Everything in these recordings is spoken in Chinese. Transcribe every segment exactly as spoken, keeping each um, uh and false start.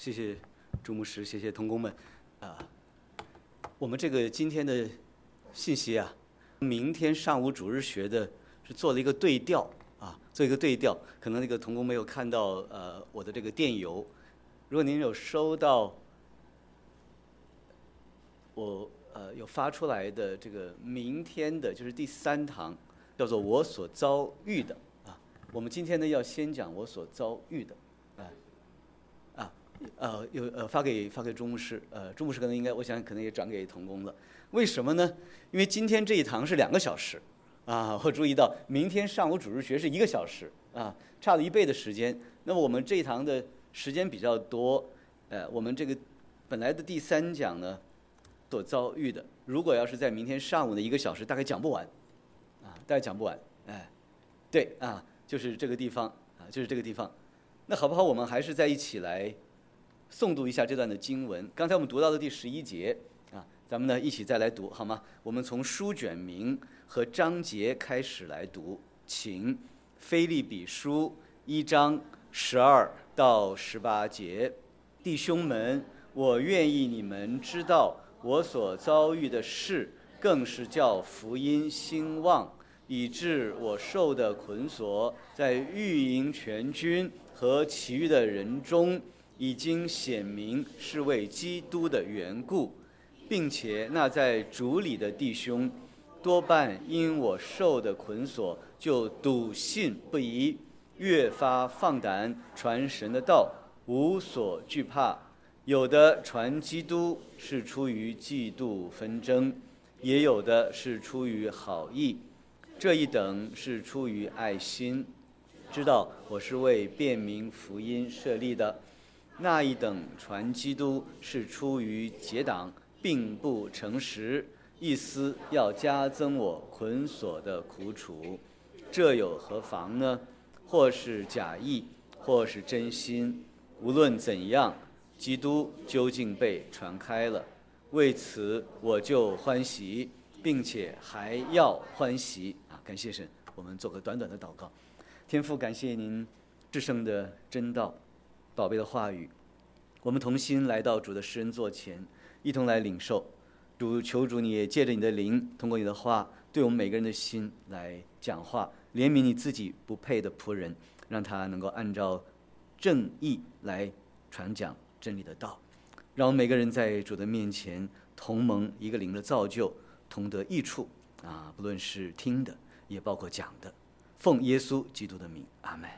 谢谢朱牧师，谢谢同工们。啊，我们这个今天的信息啊，明天上午主日学的是做了一个对调啊，做一个对调。可能那个同工没有看到呃我的这个电邮，如果您有收到我呃有发出来的这个明天的就是第三堂，叫做我所遭遇的啊。我们今天呢要先讲我所遭遇的。呃，有呃发给发给朱牧师，呃，朱牧师可能应该，我想可能也转给同工了。为什么呢？因为今天这一堂是两个小时，啊，我注意到明天上午主日学是一个小时，啊，差了一倍的时间。那么我们这一堂的时间比较多，呃，我们这个本来的第三讲呢，所遭遇的，如果要是在明天上午的一个小时，大概讲不完，啊，大概讲不完，哎，对啊，就是这个地方啊，就是这个地方。那好不好？我们还是在一起来诵读一下这段的经文。刚才我们读到的第十一节啊，咱们呢一起再来读好吗？我们从书卷名和章节开始来读，请腓立比书一章十二到十八节。弟兄们，我愿意你们知道，我所遭遇的事，更是叫福音兴旺，以致我受的捆锁，在御营全军和其余的人中，已经显明是为基督的缘故，并且那在主里的弟兄，多半因我受的捆锁，就笃信不疑，越发放胆传神的道，无所惧怕。有的传基督是出于嫉妒纷争，也有的是出于好意，这一等是出于爱心，知道我是为辨明福音设立的。那一等传基督是出于结党，并不诚实，意思要加增我捆锁的苦楚。这有何妨呢？或是假意，或是真心，无论怎样，基督究竟被传开了。为此我就欢喜，并且还要欢喜啊！感谢神，我们做个短短的祷告。天父，感谢您至圣的真道，宝贝的话语，我们同心来到主的施恩座前，一同来领受。主，求主你也借着你的灵，通过你的话，对我们每个人的心来讲话，怜悯你自己不配的仆人，让他能够按照正义来传讲真理的道，让我们每个人在主的面前同蒙一个灵的造就，同得益处啊！不论是听的，也包括讲的。奉耶稣基督的名，阿们。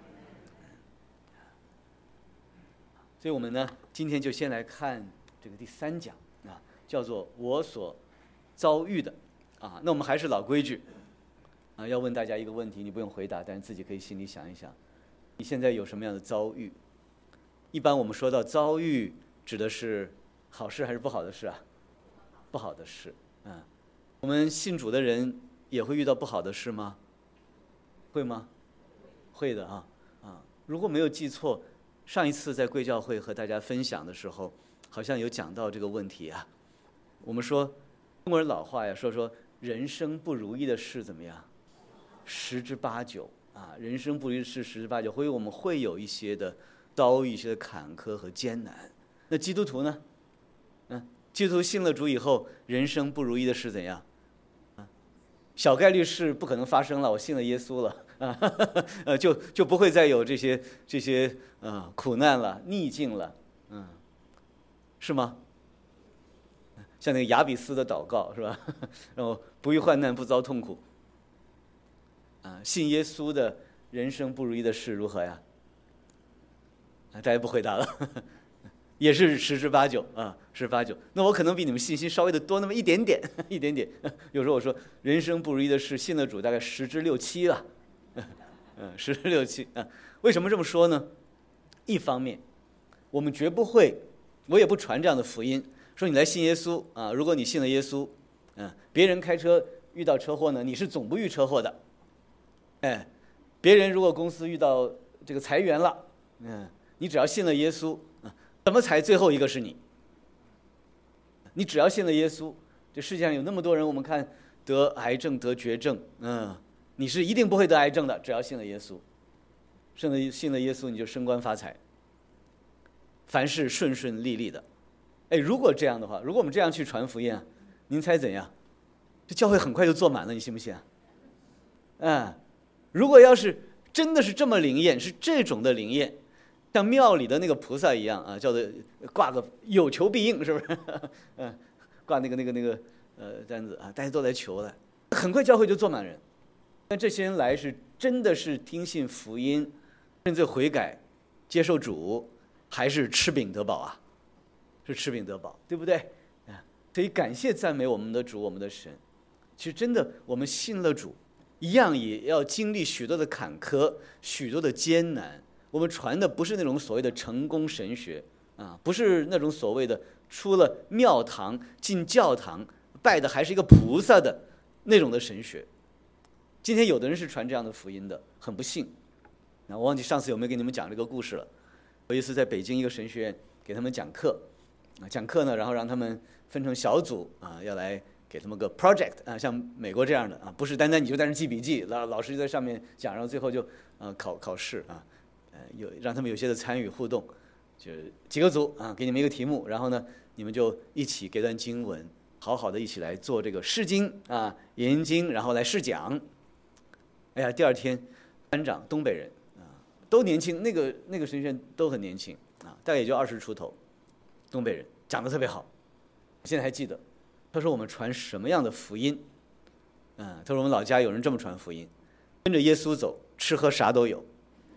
所以我们呢，今天就先来看这个第三讲啊，叫做我所遭遇的啊。那我们还是老规矩啊，要问大家一个问题，你不用回答，但是自己可以心里想一想，你现在有什么样的遭遇？一般我们说到遭遇，指的是好事还是不好的事啊？不好的事啊。我们信主的人也会遇到不好的事吗？会吗？会的啊啊！如果没有记错，上一次在贵教会和大家分享的时候，好像有讲到这个问题啊。我们说中国人老话呀，说说人生不如意的事怎么样？十之八九啊，人生不如意的事十之八九，所以我们会有一些的遭遇，一些的坎坷和艰难。那基督徒呢？嗯，基督徒信了主以后，人生不如意的事怎样？啊，小概率事不可能发生了，我信了耶稣了。啊，呃，就就不会再有这些这些呃苦难了、逆境了，嗯，是吗？像那个雅比斯的祷告是吧？然后不遇患难，不遭痛苦。啊，信耶稣的人生不如意的事如何呀？啊，大家不回答了，也是十之八九啊，十之八九。那我可能比你们信心稍微的多那么一点点，一点点。有时候我说人生不如意的事，信了主大概十之六七了。嗯，十之六七啊，为什么这么说呢？一方面，我们绝不会，我也不传这样的福音，说你来信耶稣啊。如果你信了耶稣，嗯，别人开车遇到车祸呢，你是总不遇车祸的。哎，别人如果公司遇到这个裁员了，嗯，你只要信了耶稣啊，怎么裁最后一个是你？你只要信了耶稣，这世界上有那么多人，我们看得癌症、得绝症，嗯。你是一定不会得癌症的，只要信了耶稣。信了信了耶稣，你就升官发财。 凡事顺顺利利的。哎，如果这样的话，如果我们这样去传福音啊，您猜怎样？这教会很快就坐满了，你信不信啊？嗯，如果要是真的是这么灵验，是这种的灵验，像庙里的那个菩萨一样啊，叫做挂个有求必应，是不是？嗯，挂那个那个那个呃单子啊，大家都来求了，很快教会就坐满人。那这些人来是真的是听信福音，认罪悔改，接受主，还是吃饼得饱啊？是吃饼得饱，对不对？啊，所以感谢赞美我们的主，我们的神。其实真的，我们信了主，一样也要经历许多的坎坷，许多的艰难。我们传的不是那种所谓的成功神学啊，不是那种所谓的出了庙堂进教堂拜的还是一个菩萨的那种的神学。今天有的人是传这样的福音的，很不幸。那我忘记上次有没有给你们讲这个故事了。有一次在北京一个神学院给他们讲课，啊，讲课呢，然后让他们分成小组啊，要来给他们个 project 啊，像美国这样的啊，不是单单你就在那记笔记，老老师就在上面讲，然后最后就呃考考试啊，呃有让他们有些的参与互动，就几个组啊，给你们一个题目，然后呢，你们就一起给段经文，好好的一起来做这个释经啊、研经，然后来试讲。哎呀，第二天班长东北人啊，都年轻，那个那个神学院都很年轻啊，大概也就二十出头，东北人讲得特别好，现在还记得。他说我们传什么样的福音？嗯，他说我们老家有人这么传福音，跟着耶稣走，吃喝啥都有。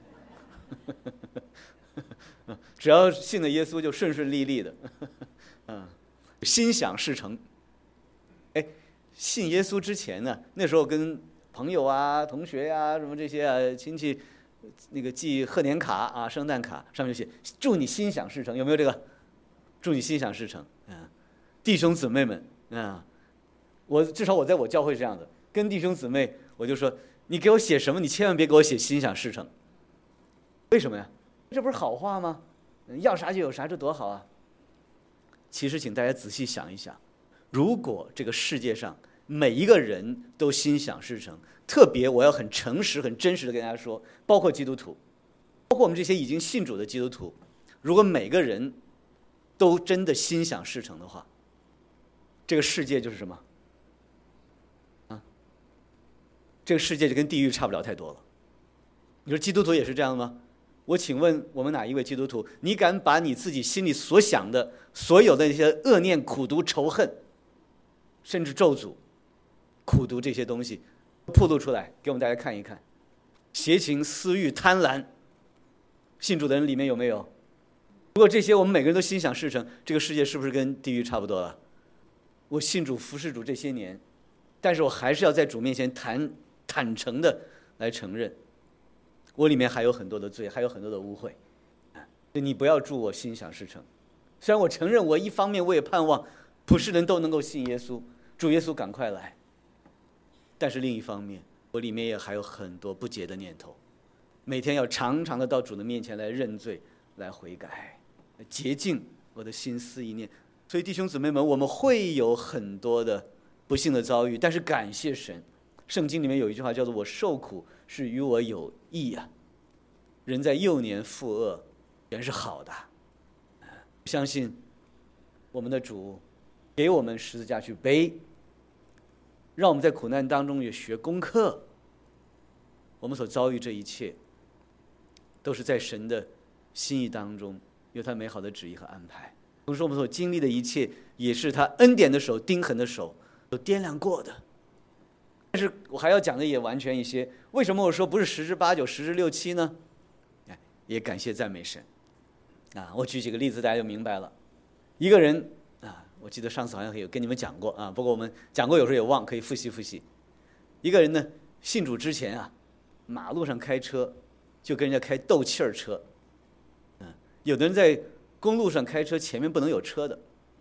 只要信了耶稣，就顺顺利利的。嗯，心想事成。哎，信耶稣之前呢，那时候跟朋友啊、同学呀、啊、什么这些啊亲戚，那个寄贺年卡啊、圣诞卡，上面就写祝你心想事成，有没有这个？祝你心想事成。嗯，弟兄姊妹们。啊，我至少我在我教会这样的，跟弟兄姊妹我就说，你给我写什么，你千万别给我写心想事成。为什么呀？这不是好话吗？要啥就有啥，这多好啊！其实请大家仔细想一想，如果这个世界上每一个人都心想事成，特别我要很诚实很真实的跟大家说，包括基督徒，包括我们这些已经信主的基督徒，如果每个人都真的心想事成的话，这个世界就是什么？啊，这个世界就跟地狱差不了太多了。你说基督徒也是这样的吗？我请问我们哪一位基督徒，你敢把你自己心里所想的所有的那些恶念、苦毒、仇恨，甚至咒诅、苦毒这些东西，暴露出来给我们大家看一看？邪情、私欲、贪婪，信主的人里面有没有？如果这些我们每个人都心想事成，这个世界是不是跟地狱差不多了？我信主服侍主这些年，但是我还是要在主面前坦坦诚的来承认，我里面还有很多的罪，还有很多的污秽。你不要祝我心想事成。虽然我承认，我一方面我也盼望普世人都能够信耶稣，主耶稣赶快来，但是另一方面，我里面也还有很多不洁的念头，每天要常常的到主的面前来认罪，来悔改，洁净我的心思意念。所以弟兄姊妹们，我们会有很多的不幸的遭遇，但是感谢神，圣经里面有一句话叫做我受苦是与我有益啊。人在幼年负恶原是好的，相信我们的主给我们十字架去背，让我们在苦难当中也学功课。我们所遭遇这一切都是在神的心意当中，有他美好的旨意和安排。同时我们所经历的一切也是他恩典的手、钉痕的手都掂量过的。但是我还要讲的也完全一些，为什么我说不是十之八九、十之六七呢？也感谢赞美神啊！我举几个例子大家就明白了。一个人啊，我记得上次好像有跟你们讲过啊，不过我们讲过有时候也忘，可以复习复习。一个人呢，信主之前啊，马路上开车就跟人家开斗气儿车，嗯，有的人在公路上开车前面不能有车的，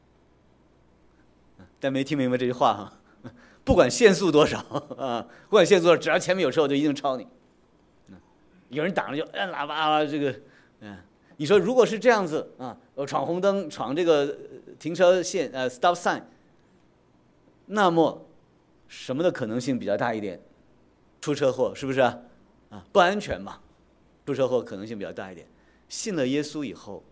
但没听明白这句话哈。不管限速多少啊，不管限速多少，只要前面有车，我就一定超你。有人挡着就按喇叭啊，这个，嗯，你说如果是这样子啊，我闯红灯，闯这个停车线，呃 ，stop sign， 那么什么的可能性比较大一点？出车祸是不是啊？啊，不安全嘛，出车祸可能性比较大一点。信了耶稣以后，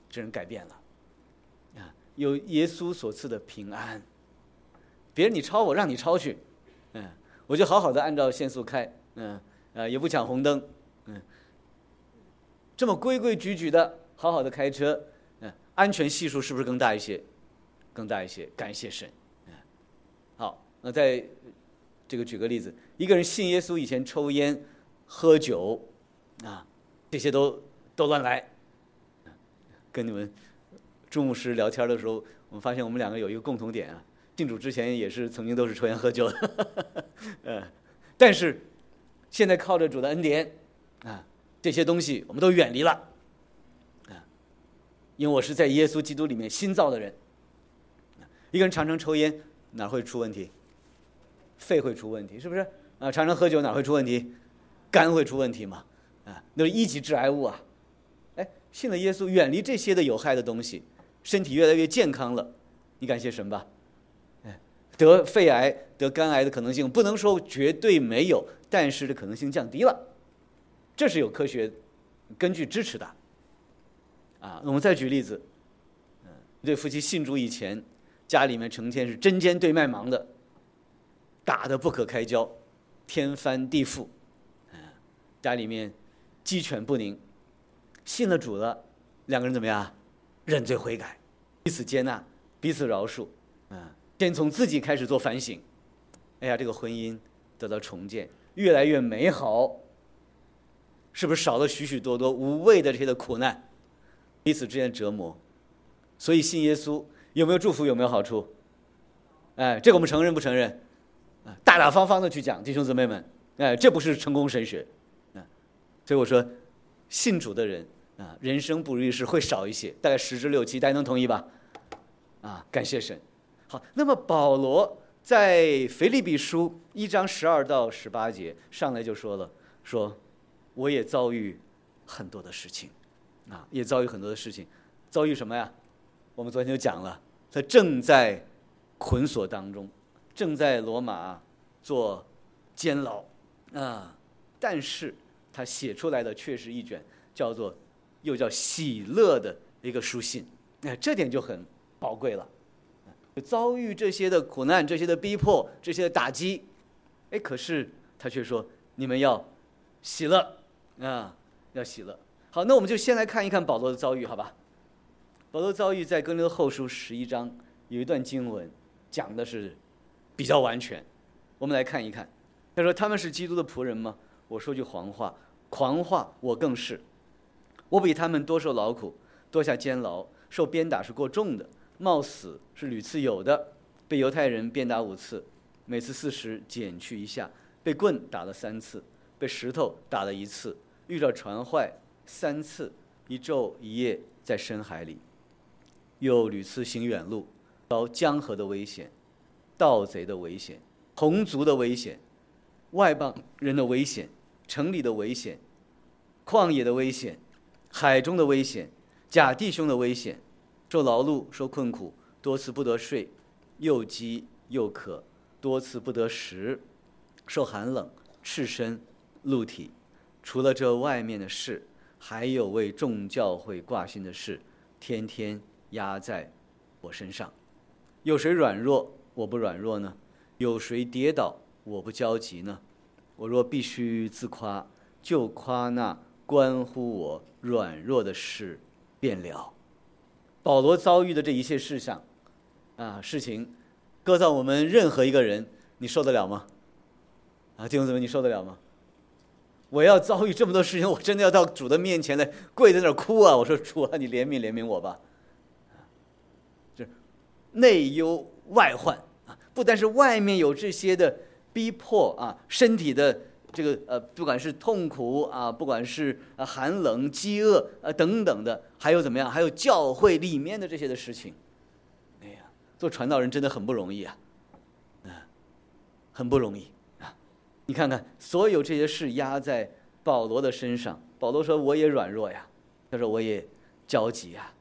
这人改变了啊，有耶稣所赐的平安。别人你超我，让你超去，嗯，我就好好的按照限速开，嗯，呃，也不抢红灯，嗯，这么规规矩矩的好好的开车，嗯，安全系数是不是更大一些？更大一些，感谢神。嗯，好，那再这个举个例子，一个人信耶稣以前抽烟、喝酒，啊，这些都都乱来。跟你们朱牧师聊天的时候，我们发现我们两个有一个共同点啊，信主之前也是曾经都是抽烟喝酒的，呃，但是现在靠着主的恩典啊，这些东西我们都远离了啊，因为我是在耶稣基督里面新造的人。一个人常常抽烟，哪会出问题？肺会出问题，是不是啊？常常喝酒哪会出问题？肝会出问题嘛？啊，那是一级致癌物啊！哎，信了耶稣，远离这些的有害的东西，身体越来越健康了，你感谢神吧？哎，得肺癌、得肝癌的可能性不能说绝对没有，但是的可能性降低了，这是有科学根据支持的。啊，我们再举例子，嗯，一对夫妻信主以前，家里面成天是针尖对麦芒的，打得不可开交，天翻地覆，嗯，家里面鸡犬不宁。信了主了，两个人怎么样？认罪悔改，彼此接纳，彼此饶恕，嗯，先从自己开始做反省。哎呀，这个婚姻得到重建，越来越美好，是不是少了许许多多无谓的这些的苦难，彼此之间的折磨？所以信耶稣有没有祝福？有没有好处？哎，这个我们承认不承认？大大方方的去讲，弟兄姊妹们，哎，这不是成功神学，啊，所以我说，信主的人啊，人生不如意事会少一些，大概十之六七，大家能同意吧？啊，感谢神。好，那么保罗在腓立比书一章十二到十八节上来就说了，说我也遭遇很多的事情，啊，也遭遇很多的事情，遭遇什么呀？我们昨天就讲了，他正在捆锁当中。正在罗马做监牢啊，但是他写出来的却是一卷叫做又叫喜乐的一个书信，哎，这点就很宝贵了。遭遇这些的苦难、这些的逼迫、这些的打击，哎，可是他却说你们要喜乐啊，要喜乐。好，那我们就先来看一看保罗的遭遇，好吧？保罗遭遇在哥林多后书十一章有一段经文讲的是比较完全，我们来看一看。他说：“他们是基督的仆人吗？我说句黄话，狂话我更是。我比他们多受劳苦，多下监牢，受鞭打是过重的，冒死是屡次有的。被犹太人鞭打五次，每次四十减去一下；被棍打了三次，被石头打了一次；遇到船坏三次，一昼一夜在深海里，又屡次行远路，遭江河的危险。”盗贼的危险，同族的危险，外邦人的危险，城里的危险，旷野的危险，海中的危险，假弟兄的危险，受劳碌，受困苦，多次不得睡，又饥又渴，多次不得食，受寒冷，赤身露体。除了这外面的事，还有为众教会挂心的事，天天压在我身上。有谁软弱我不软弱呢？有谁跌倒我不焦急呢？我若必须自夸，就夸那关乎我软弱的事便了。保罗遭遇的这一切事项啊，事情搁到我们任何一个人，你受得了吗？啊，弟兄姊妹，你受得了吗？我要遭遇这么多事情，我真的要到主的面前来跪在那儿哭啊！我说主啊，你怜悯怜悯我吧。这内忧外患啊，不但是外面有这些的逼迫啊，身体的这个呃，不管是痛苦啊，不管是啊寒冷、饥饿啊等等的，还有怎么样？还有教会里面的这些的事情。哎呀，做传道人真的很不容易啊，啊，很不容易啊！你看看，所有这些事压在保罗的身上。保罗说：“我也软弱呀。”他说：“我也焦急呀。”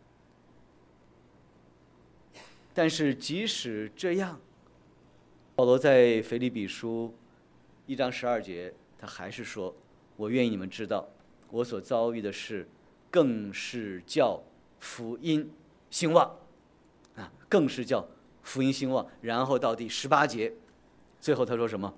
但是即使这样，保罗在腓立比书一章十二节，他还是说：“我愿意你们知道，我所遭遇的事，更是叫福音兴旺啊，更是叫福音兴旺。然后到第十八节，最后他说什么？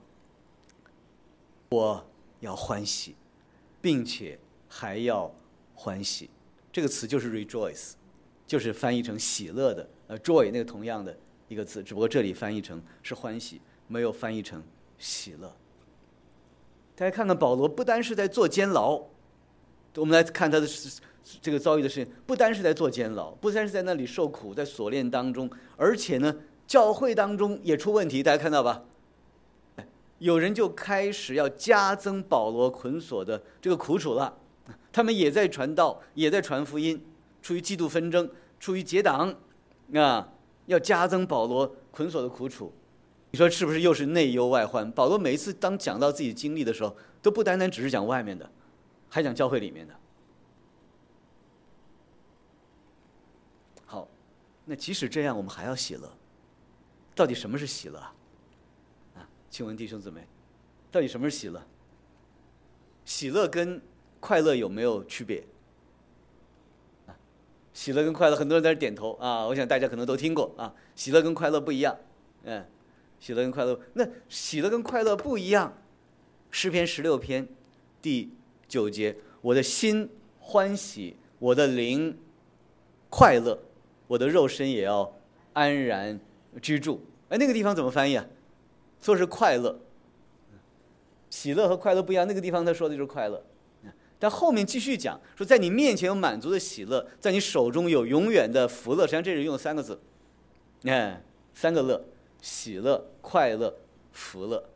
我要欢喜，并且还要欢喜。这个词就是 rejoice， 就是翻译成喜乐的，呃 joy 那个同样的一个字，只不过这里翻译成是欢喜，没有翻译成喜乐。大家看看保罗，不单是在坐监牢，我们来看他的这个遭遇的事情，不单是在坐监牢，不单是在那里受苦，在锁链当中，而且呢，教会当中也出问题，大家看到吧？有人就开始要加增保罗捆锁的这个苦楚了，他们也在传道，也在传福音，出于嫉妒纷争，出于结党啊，要加增保罗捆锁的苦楚。你说是不是又是内忧外患？保罗每一次当讲到自己经历的时候，都不单单只是讲外面的，还讲教会里面的。好，那即使这样，我们还要喜乐。到底什么是喜乐啊？请问弟兄姊妹，到底什么是喜乐？喜乐跟快乐有没有区别？喜乐跟快乐，很多人在这点头啊，我想大家可能都听过啊。喜乐跟快乐不一样，嗯，喜乐跟快乐，那喜乐跟快乐不一样。诗篇十六篇第九节，我的心欢喜，我的灵快乐，我的肉身也要安然居住。哎，那个地方怎么翻译啊？说是快乐，喜乐和快乐不一样。那个地方他说的就是快乐，但后面继续讲说，在你面前有满足的喜乐，在你手中有永远的福乐。实际上这里用了三个字，哎，三个乐：喜乐、快乐、福乐。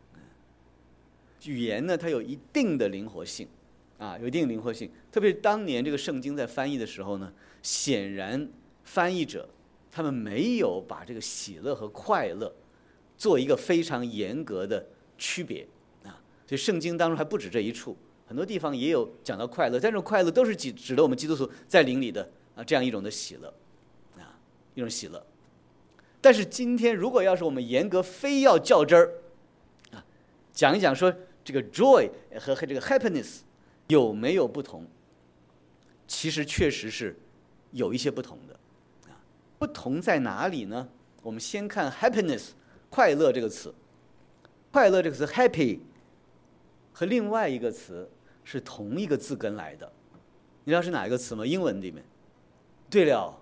语言呢，它有一定的灵活性，啊，有一定的灵活性。特别是当年这个圣经在翻译的时候呢，显然翻译者他们没有把这个喜乐和快乐做一个非常严格的区别啊，所以圣经当中还不止这一处，很多地方也有讲到快乐，但这种快乐都是指指的我们基督徒在灵里的啊这样一种的喜乐啊，一种喜乐。但是今天如果要是我们严格非要较真儿啊，讲一讲说这个 joy 和这个 happiness 有没有不同？其实确实是有一些不同的啊，不同在哪里呢？我们先看 happiness。快乐这个词，快乐这个词 happy 和另外一个词是同一个字根来的，你知道是哪一个词吗？英文里面。对了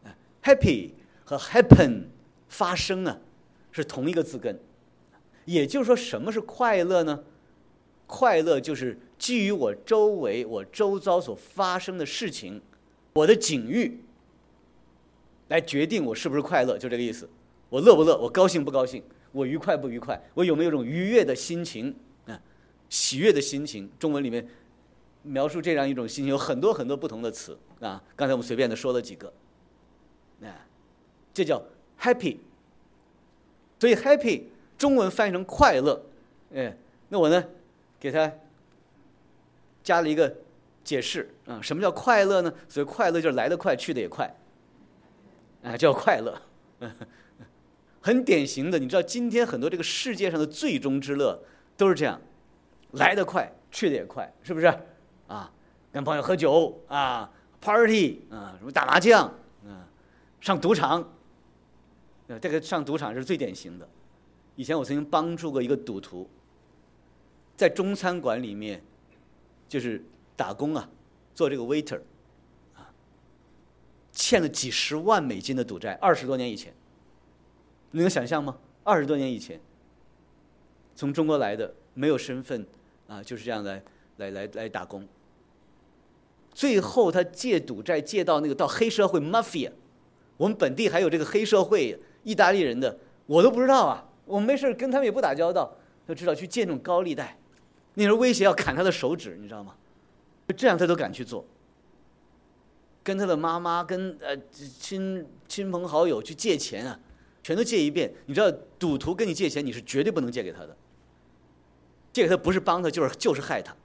，happy 和 happen 发生啊是同一个字根，也就是说什么是快乐呢？快乐就是基于我周围、我周遭所发生的事情，我的境遇来决定我是不是快乐，就这个意思。我乐不乐？我高兴不高兴？我愉快不愉快？我有没有一种愉悦的心情啊？喜悦的心情？中文里面描述这样一种心情有很多很多不同的词啊。刚才我们随便的说了几个，啊，这叫 happy。所以 happy 中文翻译成快乐，哎，那我呢给它加了一个解释啊，什么叫快乐呢？所以快乐就是来得快，去得也快，啊，叫快乐。很典型的，你知道今天很多这个世界上的最终之乐都是这样，来得快，去得也快，是不是？啊，跟朋友喝酒啊 ，party 啊，什么打麻将啊，上赌场，呃，这个上赌场是最典型的。以前我曾经帮助过一个赌徒，在中餐馆里面，就是打工啊，做这个 waiter， 啊，欠了几十万美金的赌债，二十多年以前。你能想象吗？二十多年以前，从中国来的，没有身份啊，就是这样来来来来打工。最后他借赌债借到那个到黑社会 mafia， 我们本地还有这个黑社会意大利人的，我都不知道啊，我没事跟他们也不打交道，就知道去借那种高利贷，那时候威胁要砍他的手指，你知道吗？这样他都敢去做，跟他的妈妈跟呃亲亲朋好友去借钱啊。全都借一遍，你知道赌徒跟你借钱，你是绝对不能借给他的。借给他不是帮他，就是就是害他。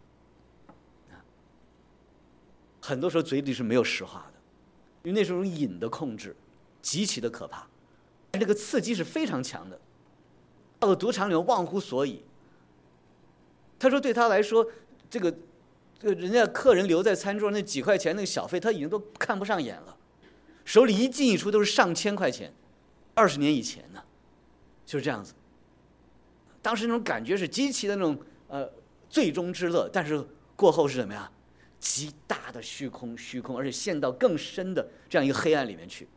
很多时候嘴里是没有实话的，因为那是种瘾的控制，极其的可怕。这个刺激是非常强的，到了赌场里面忘乎所以。他说对他来说，这个这个人家客人留在餐桌那几块钱那个小费，他已经都看不上眼了，手里一进一出都是上千块钱，二十年以前呢，就是这样子。当时那种感觉是极其的那种呃最终之乐，但是过后是什么呀？极大的虚空，虚空，而且陷到更深的这样一个黑暗里面去。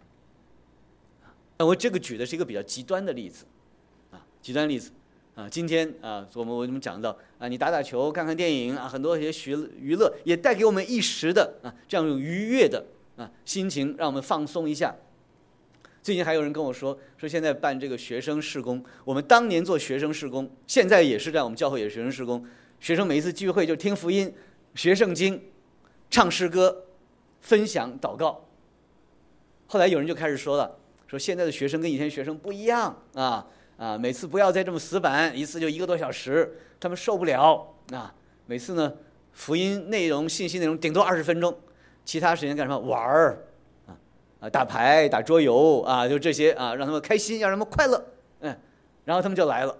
我这个举的是一个比较极端的例子，啊，极端例子。啊，今天啊，我们我们讲到啊，你打打球、看看电影啊，很多一些娱乐也带给我们一时的啊这样一种愉悦的啊心情，让我们放松一下。最近还有人跟我说，说现在办这个学生事工，我们当年做学生事工，现在也是在我们教会也是学生事工，学生每一次聚会就听福音、学圣经、唱诗歌、分享、祷告。后来有人就开始说了，说现在的学生跟以前学生不一样啊。啊，每次不要再这么死板，一次就一个多小时，他们受不了啊。每次呢，福音内容、信息内容顶多二十分钟，其他时间干什么？玩儿啊啊，打牌、打桌游啊，就这些啊，让他们开心，让他们快乐，嗯，然后他们就来了。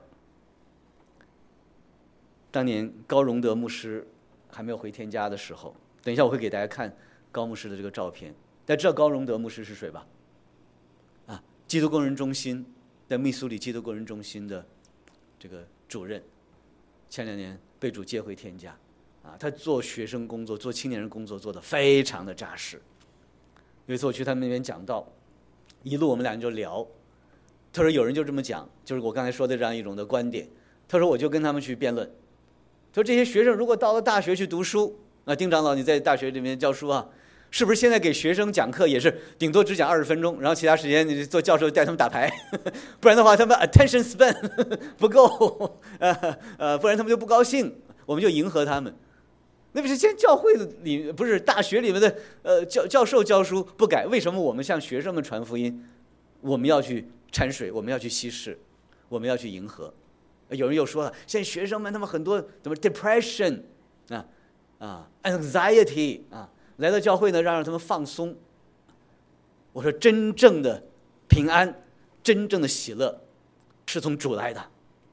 当年高荣德牧师还没有回天家的时候，等一下我会给大家看高牧师的这个照片。大家知道高荣德牧师是谁吧？啊，基督工人中心。在密苏里基督工人中心的这个主任，前两年被主接回天家，啊，他做学生工作、做青年人工作做得非常的扎实。有一次我去他们那边讲道，一路我们俩人就聊，他说有人就这么讲，就是我刚才说的这样一种的观点。他说我就跟他们去辩论，他说这些学生如果到了大学去读书，啊，丁长老你在大学里面教书啊。是不是现在给学生讲课也是顶多只讲二十分钟，然后其他时间你做教授带他们打牌，不然的话他们 attention span 不够，呃呃，不然他们就不高兴，我们就迎合他们。那不是现在教会里不是大学里面的呃教教授教书不改，为什么我们向学生们传福音，我们要去掺水，我们要去稀释，我们要去迎合？有人又说了，现在学生们他们很多怎么 depression 啊啊 anxiety 啊。来到教会呢，让让他们放松。我说，真正的平安，真正的喜乐，是从主来的，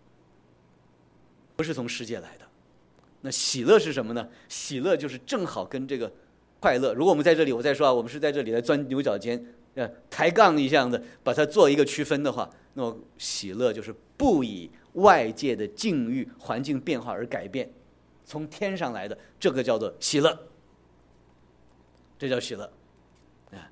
不是从世界来的。那喜乐是什么呢？喜乐就是正好跟这个快乐。如果我们在这里，我再说啊，我们是在这里来钻牛角尖，呃，抬杠一样的把它做一个区分的话，那么喜乐就是不以外界的境遇、环境变化而改变，从天上来的，这个叫做喜乐。这叫喜乐，啊！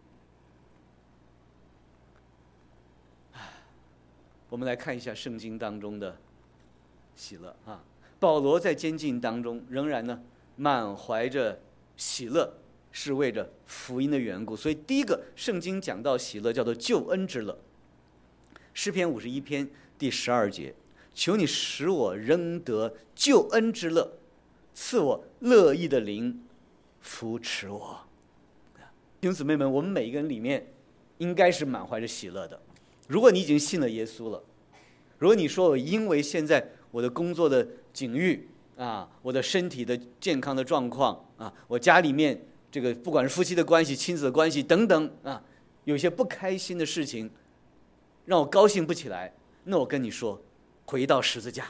我们来看一下圣经当中的喜乐啊。保罗在监禁当中仍然呢满怀着喜乐，是为着福音的缘故。所以第一个圣经讲到喜乐叫做救恩之乐。诗篇五十一篇第十二节，求你使我仍得救恩之乐，赐我乐意的灵扶持我。弟兄姊妹们，我们每一个人里面应该是满怀着喜乐的。如果你已经信了耶稣了，如果你说我因为现在我的工作的境遇啊，我的身体的健康的状况啊，我家里面这个不管是夫妻的关系、亲子的关系等等啊，有些不开心的事情让我高兴不起来，那我跟你说，回到十字架，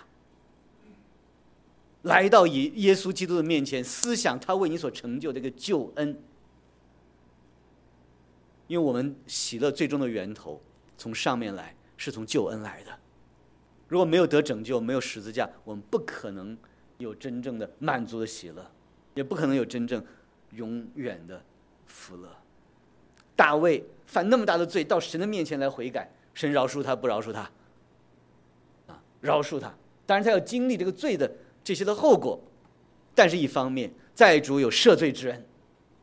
来到以耶稣基督的面前，思想他为你所成就的一个救恩。因为我们喜乐最终的源头从上面来，是从救恩来的。如果没有得拯救，没有十字架，我们不可能有真正的满足的喜乐，也不可能有真正永远的福乐。大卫犯那么大的罪，到神的面前来悔改，神饶恕他不饶恕他？啊，饶恕他。当然他要经历这个罪的这些的后果，但是一方面在主有赦罪之恩。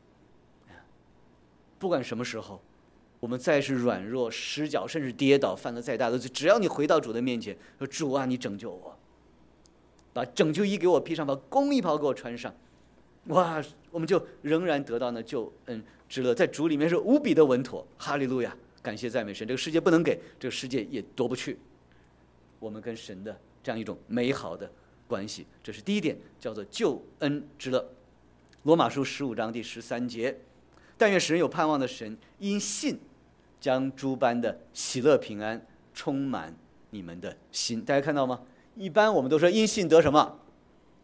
不管什么时候，我们再是软弱、失脚，甚至跌倒，犯了再大的罪，只要你回到主的面前，说主啊，你拯救我，把拯救衣给我披上，把公义袍给我穿上，哇，我们就仍然得到那救恩之乐，在主里面是无比的稳妥。哈利路亚，感谢赞美神。这个世界不能给，这个世界也夺不去我们跟神的这样一种美好的关系，这是第一点，叫做救恩之乐。罗马书十五章第十三节，但愿使人有盼望的神因信将诸般的喜乐平安充满你们的心。大家看到吗？一般我们都说因信得什么？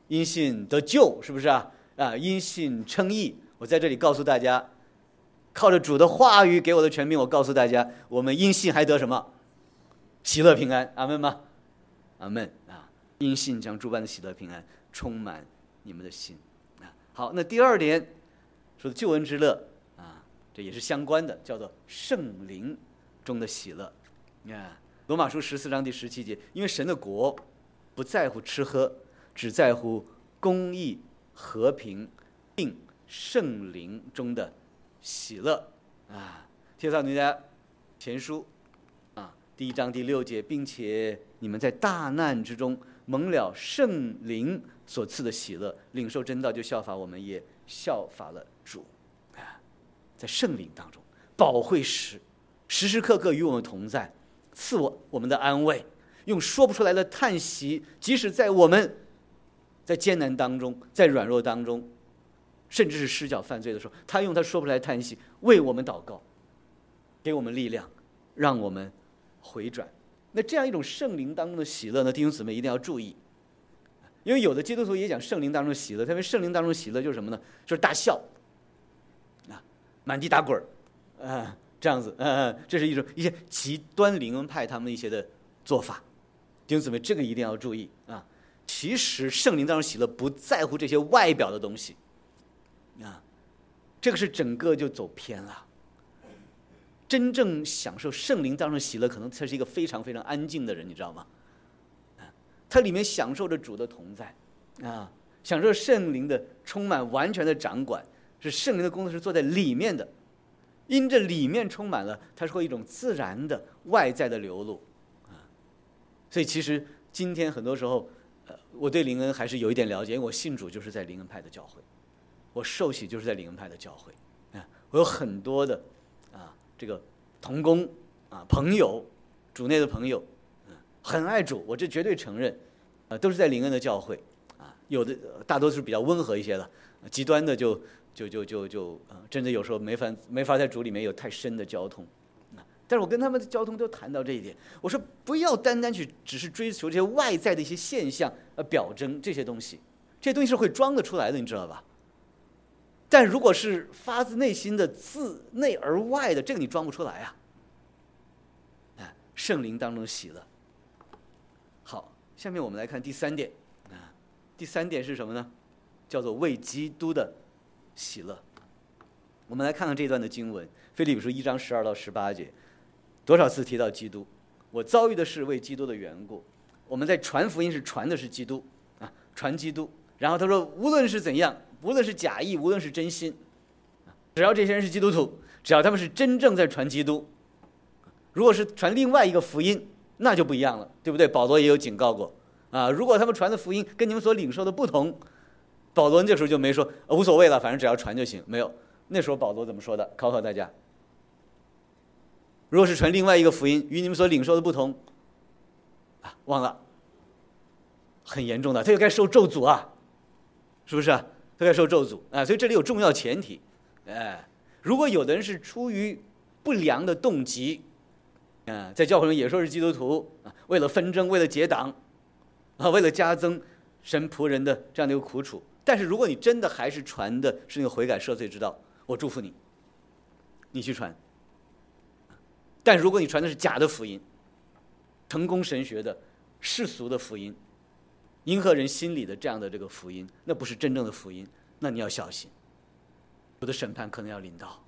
因信得救，是不是啊？啊，因信称义。我在这里告诉大家，靠着主的话语给我的权柄，我告诉大家，我们因信还得什么？喜乐平安，阿们吗？阿们啊！因信将诸般的喜乐平安充满你们的心啊。好，那第二点说的救恩之乐啊，这也是相关的，叫做圣灵中的喜乐啊。罗马书十四章第十七节，因为神的国不在乎吃喝，只在乎公义、和平，并圣灵中的喜乐啊。帖撒罗尼迦前书啊，第一章第六节，并且你们在大难之中蒙了圣灵所赐的喜乐，领受真道，就效法我们，也效法了主啊。在圣灵当中，保惠师时时刻刻与我们同在，赐我我们的安慰，用说不出来的叹息，即使在我们在艰难当中，在软弱当中，甚至是失脚犯罪的时候，他用他说不出来的叹息为我们祷告，给我们力量，让我们回转。那这样一种圣灵当中的喜乐呢，弟兄姊妹一定要注意，因为有的基督徒也讲圣灵当中的喜乐，特别圣灵当中的喜乐就是什么呢？就是大笑啊，满地打滚儿啊，这样子，嗯嗯，这是一种一些极端灵恩派他们一些的做法。弟兄姊妹，这个一定要注意啊！其实圣灵当中喜乐不在乎这些外表的东西啊，这个是整个就走偏了。真正享受圣灵当中喜乐，可能他是一个非常非常安静的人，你知道吗？啊，他里面享受着主的同在啊，享受圣灵的充满完全的掌管，是圣灵的工作是坐在里面的，因着里面充满了，它是会一种自然的外在的流露啊。所以其实今天很多时候，呃，我对灵恩还是有一点了解，因为我信主就是在灵恩派的教会，我受洗就是在灵恩派的教会啊，我有很多的啊这个同工啊朋友，主内的朋友，嗯，很爱主，我这绝对承认，啊，都是在灵恩的教会啊，有的大多数比较温和一些的，极端的就就就就就啊，真的有时候没法没法在主里面有太深的交通。但是我跟他们的交通都谈到这一点，我说不要单单去只是追求这些外在的一些现象、呃表征这些东西，这些东西是会装得出来的，你知道吧？但如果是发自内心的、自内而外的，这个你装不出来啊！哎，圣灵当中的喜乐。好，下面我们来看第三点啊，第三点是什么呢？叫做为基督的喜乐。我们来看看这段的经文，腓立比书一章十二到十八节。多少次提到基督？我遭遇的是为基督的缘故。我们在传福音是传的是基督啊，传基督。然后他说，无论是怎样，无论是假意，无论是真心，只要这些人是基督徒，只要他们是真正在传基督，如果是传另外一个福音，那就不一样了，对不对？保罗也有警告过啊，如果他们传的福音跟你们所领受的不同，保罗这时候就没说、呃、无所谓了，反正只要传就行，没有。那时候保罗怎么说的？考考大家。如果是传另外一个福音，与你们所领受的不同，啊，忘了，很严重的，他就该受咒诅啊，是不是啊？他该受咒诅啊，所以这里有重要前提，哎，如果有的人是出于不良的动机，啊，在教会中也说是基督徒啊，为了纷争，为了结党，啊，为了加增神仆人的这样的一个苦楚，但是如果你真的还是传的是那个悔改赦罪之道，我祝福你，你去传。但如果你传的是假的福音，成功神学的世俗的福音，迎合人心里的这样的这个福音，那不是真正的福音，那你要小心，我的审判可能要临到。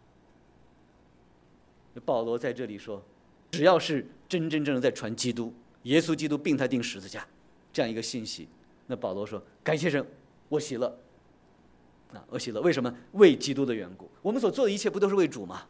保罗在这里说，只要是真真正正在传基督，耶稣基督并他钉十字架这样一个信息，那保罗说，感谢神，我喜乐啊，我喜乐。为什么？为基督的缘故。我们所做的一切不都是为主吗？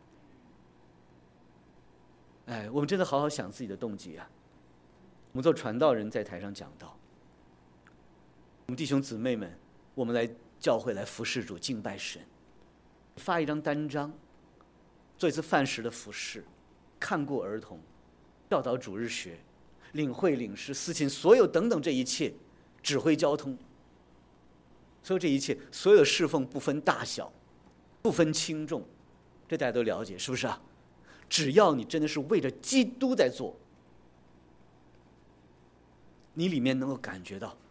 哎，我们真的好好想自己的动机啊！我们做传道人在台上讲道，我们弟兄姊妹们，我们来教会来服侍主、敬拜神，发一张单张，做一次饭食的服侍，看顾儿童，教导主日学，领会领事、司琴，所有等等这一切，指挥交通，所有这一切，所有的侍奉不分大小，不分轻重，这大家都了解，是不是啊？只要你真的是为着基督在做，你里面能够感觉到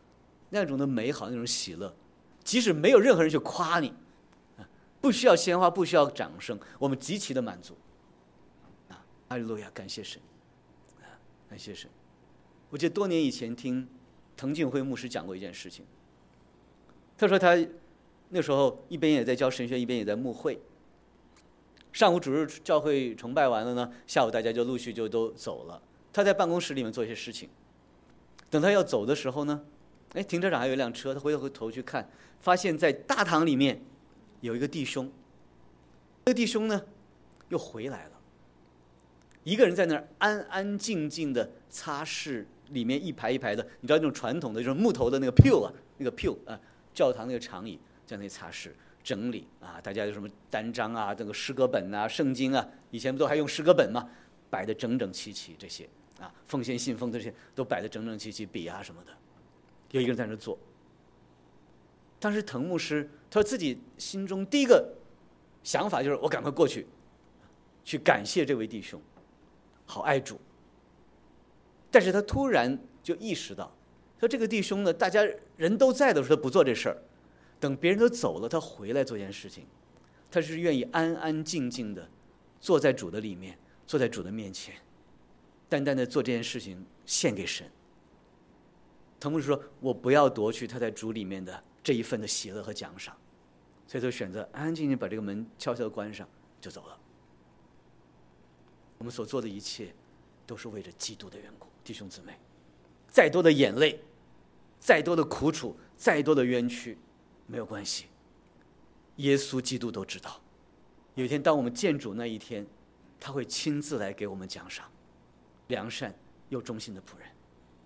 那种的美好，那种喜乐，即使没有任何人去夸你，不需要鲜花，不需要掌声，我们极其的满足。啊，哈利路亚，感谢神，啊，感谢神。我记得多年以前听滕俊辉牧师讲过一件事情，他说他那时候一边也在教神学，一边也在牧会。上午主日教会崇拜完了呢，下午大家就陆续就都走了。他在办公室里面做一些事情，等他要走的时候呢，哎，停车场还有一辆车，他回过头去看，发现在大堂里面有一个弟兄，这个弟兄呢又回来了，一个人在那儿安安静静的擦拭里面一排一排的，你知道那种传统的就是木头的那个 pew 啊，那个 pew 啊，教堂那个长椅，在那里擦拭整理啊，大家有什么单章啊，这个诗歌本啊，圣经啊，以前不都还用诗歌本吗？摆得整整齐齐，这些啊，奉献信封这些都摆得整整齐齐，笔啊什么的，有一个人在那做。当时滕牧师他说自己心中第一个想法就是我赶快过去，去感谢这位弟兄，好爱主。但是他突然就意识到，说这个弟兄呢，大家人都在的时候他不做这事儿，等别人都走了，他回来做件事情，他是愿意安安静静的坐在主的里面，坐在主的面前，单单的做这件事情献给神。滕牧师说，我不要夺去他在主里面的这一份的喜乐和奖赏，所以他选择安安静静把这个门悄悄地关上就走了。我们所做的一切都是为着基督的缘故，弟兄姊妹，再多的眼泪，再多的苦楚，再多的冤屈，没有关系，耶稣基督都知道，有一天当我们见主那一天，他会亲自来给我们奖赏，良善又忠心的仆人。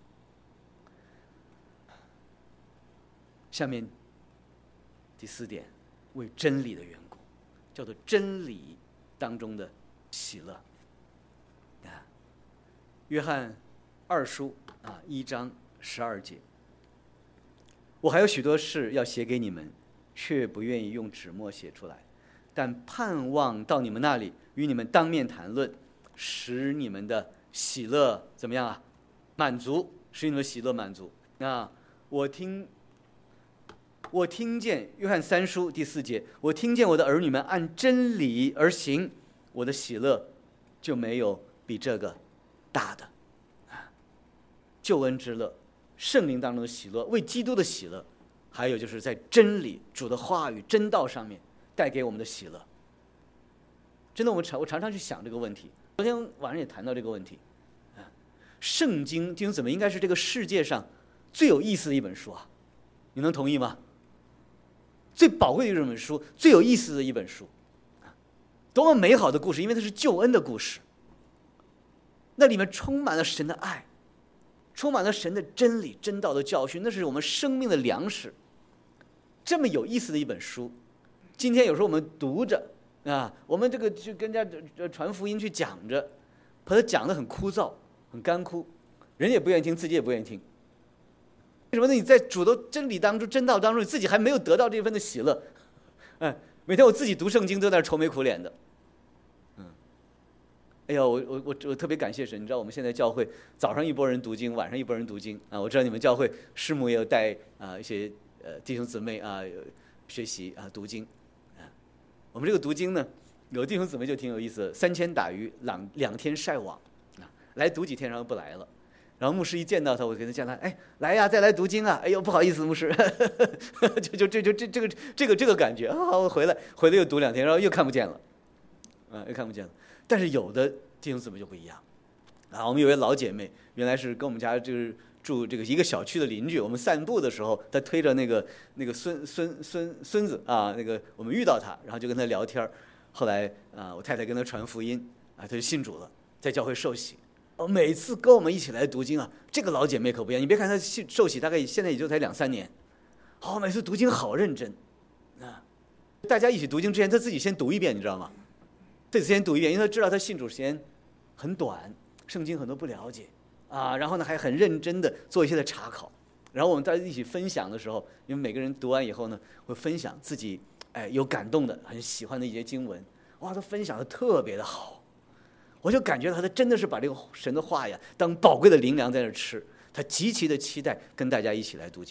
下面第四点，为真理的缘故，叫做真理当中的喜乐。啊，约翰二书啊一章十二节，我还有许多事要写给你们，却不愿意用纸墨写出来，但盼望到你们那里，与你们当面谈论，使你们的喜乐怎么样啊？满足，使你们的喜乐满足。那我听。我听见约翰三书第四节，我听见我的儿女们按真理而行，我的喜乐就没有比这个大的。救恩之乐，圣灵当中的喜乐，为基督的喜乐，还有就是在真理主的话语真道上面带给我们的喜乐。真的，我们常我常常去想这个问题，昨天晚上也谈到这个问题。圣经弟兄姊妹应该是这个世界上最有意思的一本书啊，你能同意吗？最宝贵的一本书，最有意思的一本书，多么美好的故事，因为它是救恩的故事，那里面充满了神的爱，充满了神的真理真道的教训，那是我们生命的粮食。这么有意思的一本书，今天有时候我们读着啊，我们这个去跟人家传福音去讲着，把它讲得很枯燥很干枯，人也不愿意听，自己也不愿意听。为什么呢？你在主的真理当中真道当中，你自己还没有得到这份的喜乐。哎，每天我自己读圣经都在那愁眉苦脸的。嗯，哎呀，我我我我特别感谢神，你知道我们现在教会早上一拨人读经，晚上一拨人读经啊。我知道你们教会师母也有带啊一些呃弟兄姊妹啊学习啊读经啊。我们这个读经呢，有弟兄姊妹就挺有意思的，三千打鱼两两天晒网啊，来读几天然后不来了。然后牧师一见到他，我给他叫他，哎，来呀，再来读经啊！哎呦，不好意思，牧师，就就这就这这个这个这个感觉啊！我回来回来又读两天，然后又看不见了，啊，又看不见了。但是有的弟兄姊妹就不一样啊。我们有位老姐妹，原来是跟我们家就是住这个一个小区的邻居。我们散步的时候，她推着那个那个孙孙孙孙子啊，那个我们遇到她，然后就跟她聊天。后来啊，我太太跟她传福音啊，她就信主了，在教会受洗。每次跟我们一起来读经啊，这个老姐妹可不一样。你别看她受洗大概现在也就才两三年，好、哦，每次读经好认真啊！大家一起读经之前，她自己先读一遍，你知道吗？自己先读一遍，因为她知道她信主时间很短，圣经很多不了解啊。然后呢，还很认真的做一些的查考。然后我们大家一起分享的时候，因为每个人读完以后呢，会分享自己哎有感动的、很喜欢的一些经文。哇，她分享的特别的好。我就感觉到他真的是把这个神的话呀当宝贵的灵粮在那吃，他极其的期待跟大家一起来读经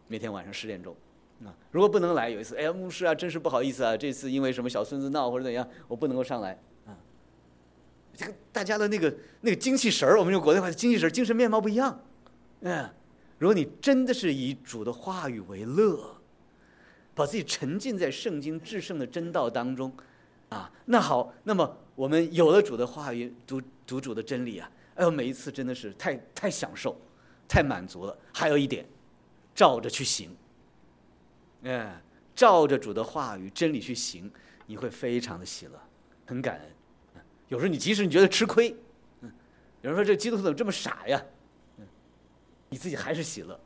每天晚上十点钟。啊，如果不能来，有一次，哎呀，牧师啊，真是不好意思啊，这次因为什么小孙子闹或者怎样，我不能够上来啊。这个大家的那个那个精气神儿，我们用国内话的精气神儿、精神面貌不一样。嗯，如果你真的是以主的话语为乐，把自己沉浸在圣经至圣的真道当中，啊，那好，那么我们有了主的话语，读读主的真理啊，哎呦，每一次真的是太太享受，太满足了。还有一点，照着去行。哎，照着主的话语真理去行，你会非常的喜乐，很感恩。有时候你即使你觉得吃亏，嗯，有人说这基督徒怎么这么傻呀？嗯，你自己还是喜乐。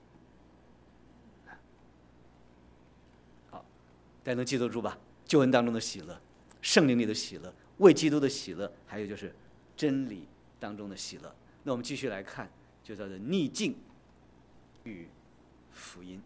好，大家能记得住吧？救恩当中的喜乐，圣灵里的喜乐，为基督的喜乐，还有就是真理当中的喜乐。那我们继续来看，就叫做逆境与福音。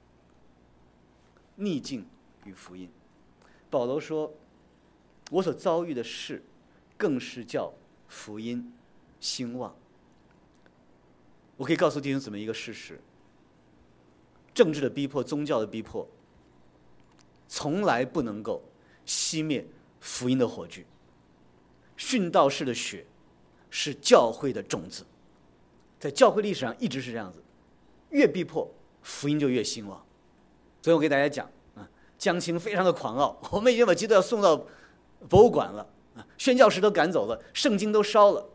逆境与福音，保罗说：“我所遭遇的事，更是叫福音兴旺。”我可以告诉弟兄姊妹一个事实：政治的逼迫、宗教的逼迫，从来不能够熄灭福音的火炬。殉道士的血是教会的种子，在教会历史上一直是这样子，越逼迫，福音就越兴旺。所以我给大家讲啊，江青非常的狂傲，我们已经把基督教送到博物馆了啊，宣教士都赶走了，圣经都烧了，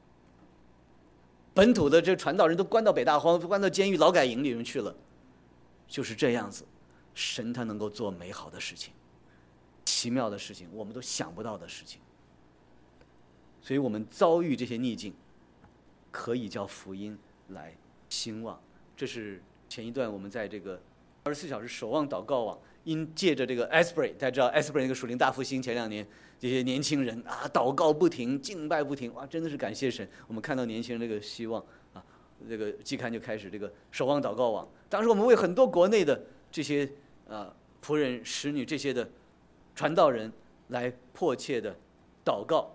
本土的这传道人都关到北大荒、关到监狱、劳改营里面去了。就是这样子，神他能够做美好的事情，奇妙的事情，我们都想不到的事情。所以我们遭遇这些逆境，可以叫福音来兴旺。这是前一段我们在这个二十四小时守望祷告网，因借着这个 Asbury， 大家知道 Asbury 那个属灵大复兴，前两年这些年轻人啊，祷告不停，敬拜不停，哇，真的是感谢神。我们看到年轻人这个希望啊，这个季刊就开始这个守望祷告网。当时我们为很多国内的这些啊仆人、使女这些的传道人来迫切的祷告。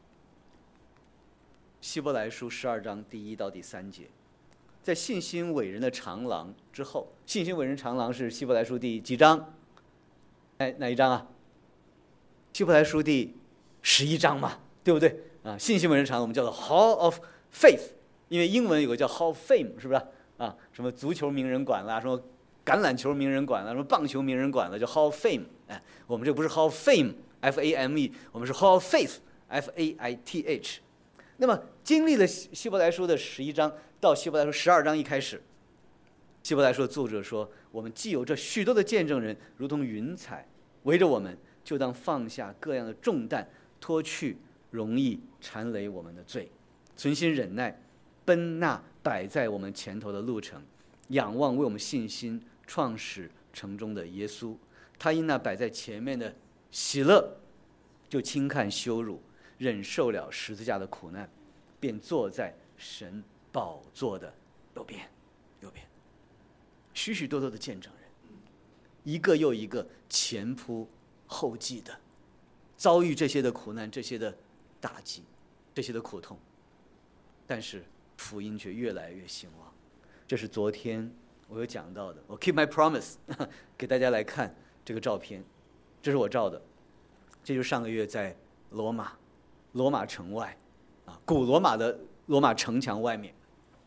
希伯来书十二章第一到第三节。在信心伟人的长廊之后，信心伟人长廊是希伯来书第几章？哎，哪一章啊？希伯来书第十一章嘛，对不对啊？信心伟人长廊我们叫做 Hall of Faith， 因为英文有个叫 Hall of Fame， 是不是啊？什么足球名人馆啦，什么橄榄球名人馆啦，什么棒球名人馆啦，叫 Hall of Fame。哎，我们这不是 Hall of Fame，F A M E， 我们是 Hall of Faith，F A I T H。那么经历了希伯来书的十一章到希伯来书十二章一开始，希伯来书的作者说，我们既有这许多的见证人，如同云彩围着我们，就当放下各样的重担，脱去容易缠累我们的罪，存心忍耐，奔那摆在我们前头的路程，仰望为我们信心创始成终的耶稣。他因那摆在前面的喜乐，就轻看羞辱，忍受了十字架的苦难，便坐在神宝座的右边。右边，许许多多的见证人，一个又一个前仆后继的遭遇这些的苦难、这些的打击、这些的苦痛，但是福音却越来越兴旺。这是昨天我有讲到的，我 keep my promise 给大家来看这个照片，这是我照的，这就是上个月在罗马。罗马城外，啊，古罗马的罗马城墙外面，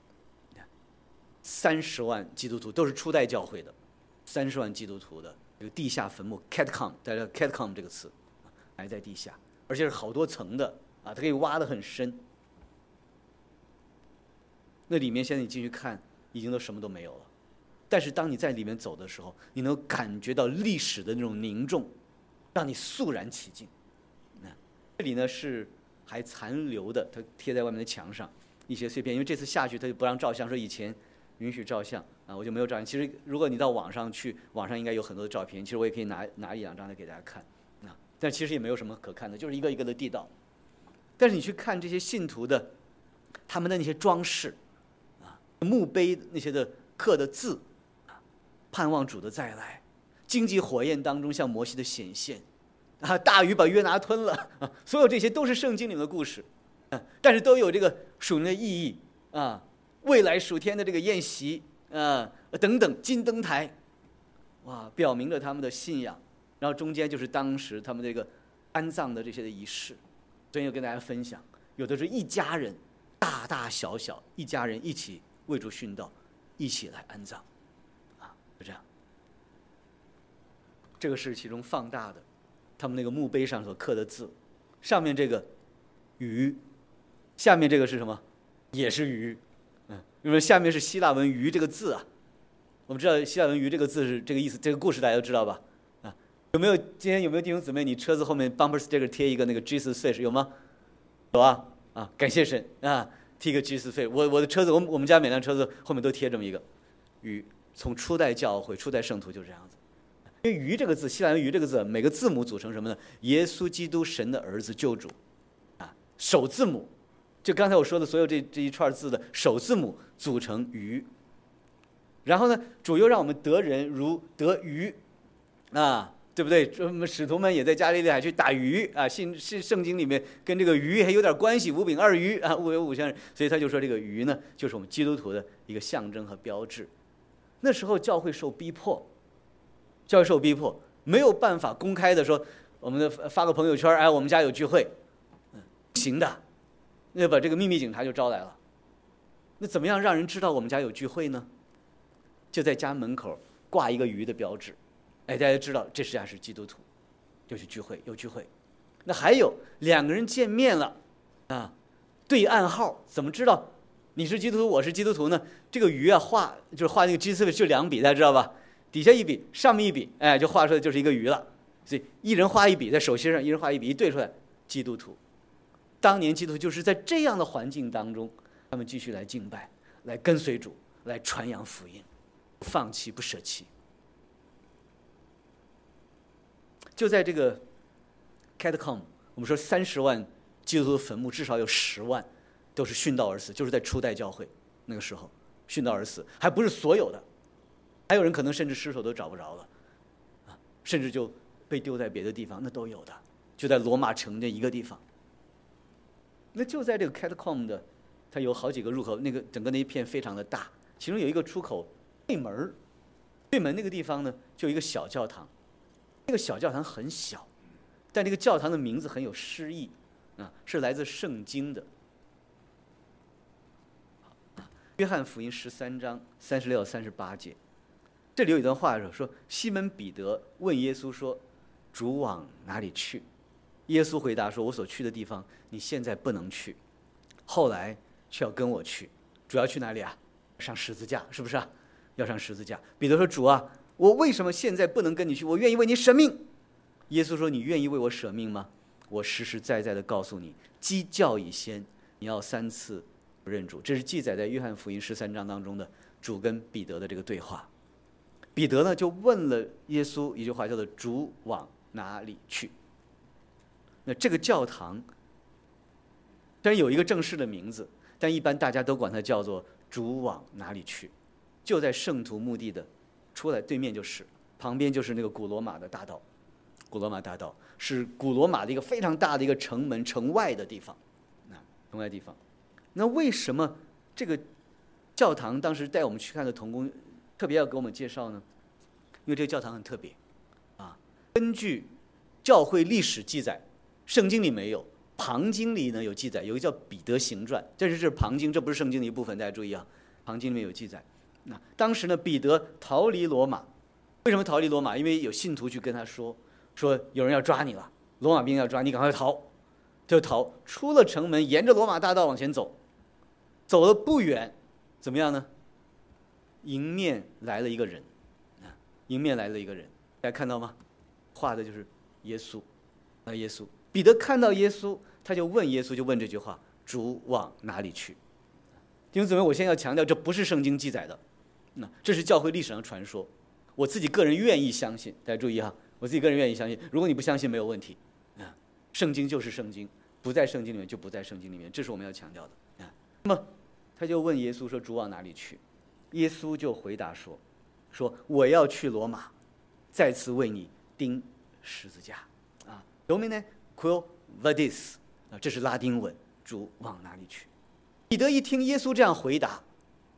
三十万基督徒都是初代教会的，三十万基督徒的这个地下坟墓 catacomb， 大家 catacomb 这个词，埋在地下，而且是好多层的啊，它可以挖得很深。那里面现在你进去看，已经都什么都没有了，但是当你在里面走的时候，你能感觉到历史的那种凝重，让你肃然起敬。这里呢是还残留的，它贴在外面的墙上一些碎片，因为这次下去他就不让照相，说以前允许照相啊，我就没有照相。其实如果你到网上去，网上应该有很多的照片，其实我也可以拿拿一两张来给大家看啊，但其实也没有什么可看的，就是一个一个的地道。但是你去看这些信徒的他们的那些装饰啊，墓碑那些的刻的字啊，盼望主的再来，荆棘火焰当中像摩西的显现。啊，大鱼把约拿吞了啊！所有这些都是圣经里面的故事，啊，但是都有这个属灵的意义啊。未来属天的这个宴席啊、呃、等等金灯台，哇，表明了他们的信仰。然后中间就是当时他们这个安葬的这些的仪式。昨天有跟大家分享，有的是一家人，大大小小一家人一起为主殉道，一起来安葬，啊，就这样。这个是其中放大的，他们那个墓碑上所刻的字，上面这个鱼，下面这个是什么？也是鱼，嗯，因为下面是希腊文鱼这个字啊。我们知道希腊文鱼这个字是这个意思，这个故事大家都知道吧？啊，有没有今天有没有弟兄姊妹，你车子后面 bumper sticker 贴一个那个 Jesus fish 有吗？有啊，啊，感谢神啊，贴一个 Jesus fish。我我的车子，我们我们家每辆车子后面都贴这么一个鱼。从初代教会、初代圣徒就是这样子。因为鱼这个字，希腊文鱼这个字，每个字母组成什么呢？耶稣基督神的儿子救主，啊，首字母，就刚才我说的所有这这一串字的首字母组成鱼。然后呢，主又让我们得人如得鱼，啊，对不对？我们使徒们也在加利利海去打鱼啊，信是圣经里面跟这个鱼还有点关系，五饼二鱼啊，物有五相人，所以他就说这个鱼呢，就是我们基督徒的一个象征和标志。那时候教会受逼迫，教会受逼迫，没有办法公开的说，我们的发个朋友圈，哎，我们家有聚会，嗯，不行的，那把这个秘密警察就招来了。那怎么样让人知道我们家有聚会呢？就在家门口挂一个鱼的标志，哎，大家知道这实际上是基督徒，就是聚会，有聚会。那还有两个人见面了，啊，对暗号，怎么知道你是基督徒，我是基督徒呢？这个鱼啊，画就是画那个 G 字就两笔，大家知道吧？底下一笔，上面一笔，哎，就画出来就是一个鱼了。所以一人画一笔，在手心上一人画一笔，一对出来，基督徒。当年基督徒就是在这样的环境当中，他们继续来敬拜，来跟随主，来传扬福音，不放弃，不舍弃。就在这个 catacomb， 我们说三十万基督徒的坟墓，至少有十万都是殉道而死，就是在初代教会那个时候殉道而死，还不是所有的，还有人可能甚至尸首都找不着了，啊，甚至就被丢在别的地方，那都有的，就在罗马城的一个地方。那就在这个 catacomb 的，它有好几个入口，那个整个那一片非常的大，其中有一个出口对门，对门那个地方呢，就有一个小教堂，那个小教堂很小，但这个教堂的名字很有诗意，啊，是来自圣经的。约翰福音十三章三十六、三十八节，这里有一段话说：西门彼得问耶稣说：“主往哪里去？”耶稣回答说：“我所去的地方，你现在不能去，后来却要跟我去。主要去哪里啊？上十字架，是不是啊？要上十字架。”彼得说：“主啊，我为什么现在不能跟你去？我愿意为你舍命。”耶稣说：“你愿意为我舍命吗？我实实在在的告诉你，鸡叫以先，你要三次不认主。”这是记载在约翰福音十三章当中的主跟彼得的这个对话。彼得呢就问了耶稣一句话，叫做“主往哪里去？”那这个教堂虽然有一个正式的名字，但一般大家都管它叫做“主往哪里去”。就在圣徒墓地的出来对面，就是旁边就是那个古罗马的大道。古罗马大道是古罗马的一个非常大的一个城门，城外的地方，啊，城外地方。那为什么这个教堂当时带我们去看的同工特别要给我们介绍呢？因为这个教堂很特别，啊，根据教会历史记载，圣经里没有，旁经里呢有记载，有一个叫彼得行传，这是这是旁经，这不是圣经的一部分，大家注意啊，旁经里面有记载。那当时呢，彼得逃离罗马，为什么逃离罗马？因为有信徒去跟他说，说有人要抓你了，罗马兵要抓你，赶快逃，就逃，出了城门，沿着罗马大道往前走，走了不远，怎么样呢？迎面来了一个人，迎面来了一个人，大家看到吗？画的就是耶稣，啊，耶稣。彼得看到耶稣，他就问耶稣，就问这句话：“主往哪里去？”弟兄姊妹，我先要强调，这不是圣经记载的，那这是教会历史上传说。我自己个人愿意相信，大家注意哈，我自己个人愿意相信。如果你不相信，没有问题，啊，圣经就是圣经，不在圣经里面就不在圣经里面，这是我们要强调的啊。那么他就问耶稣说：“主往哪里去？”耶稣就回答说：“说我要去罗马，再次为你钉十字架。”啊 ，Domine quo vadis， 啊，这是拉丁文，主往哪里去？彼得一听耶稣这样回答，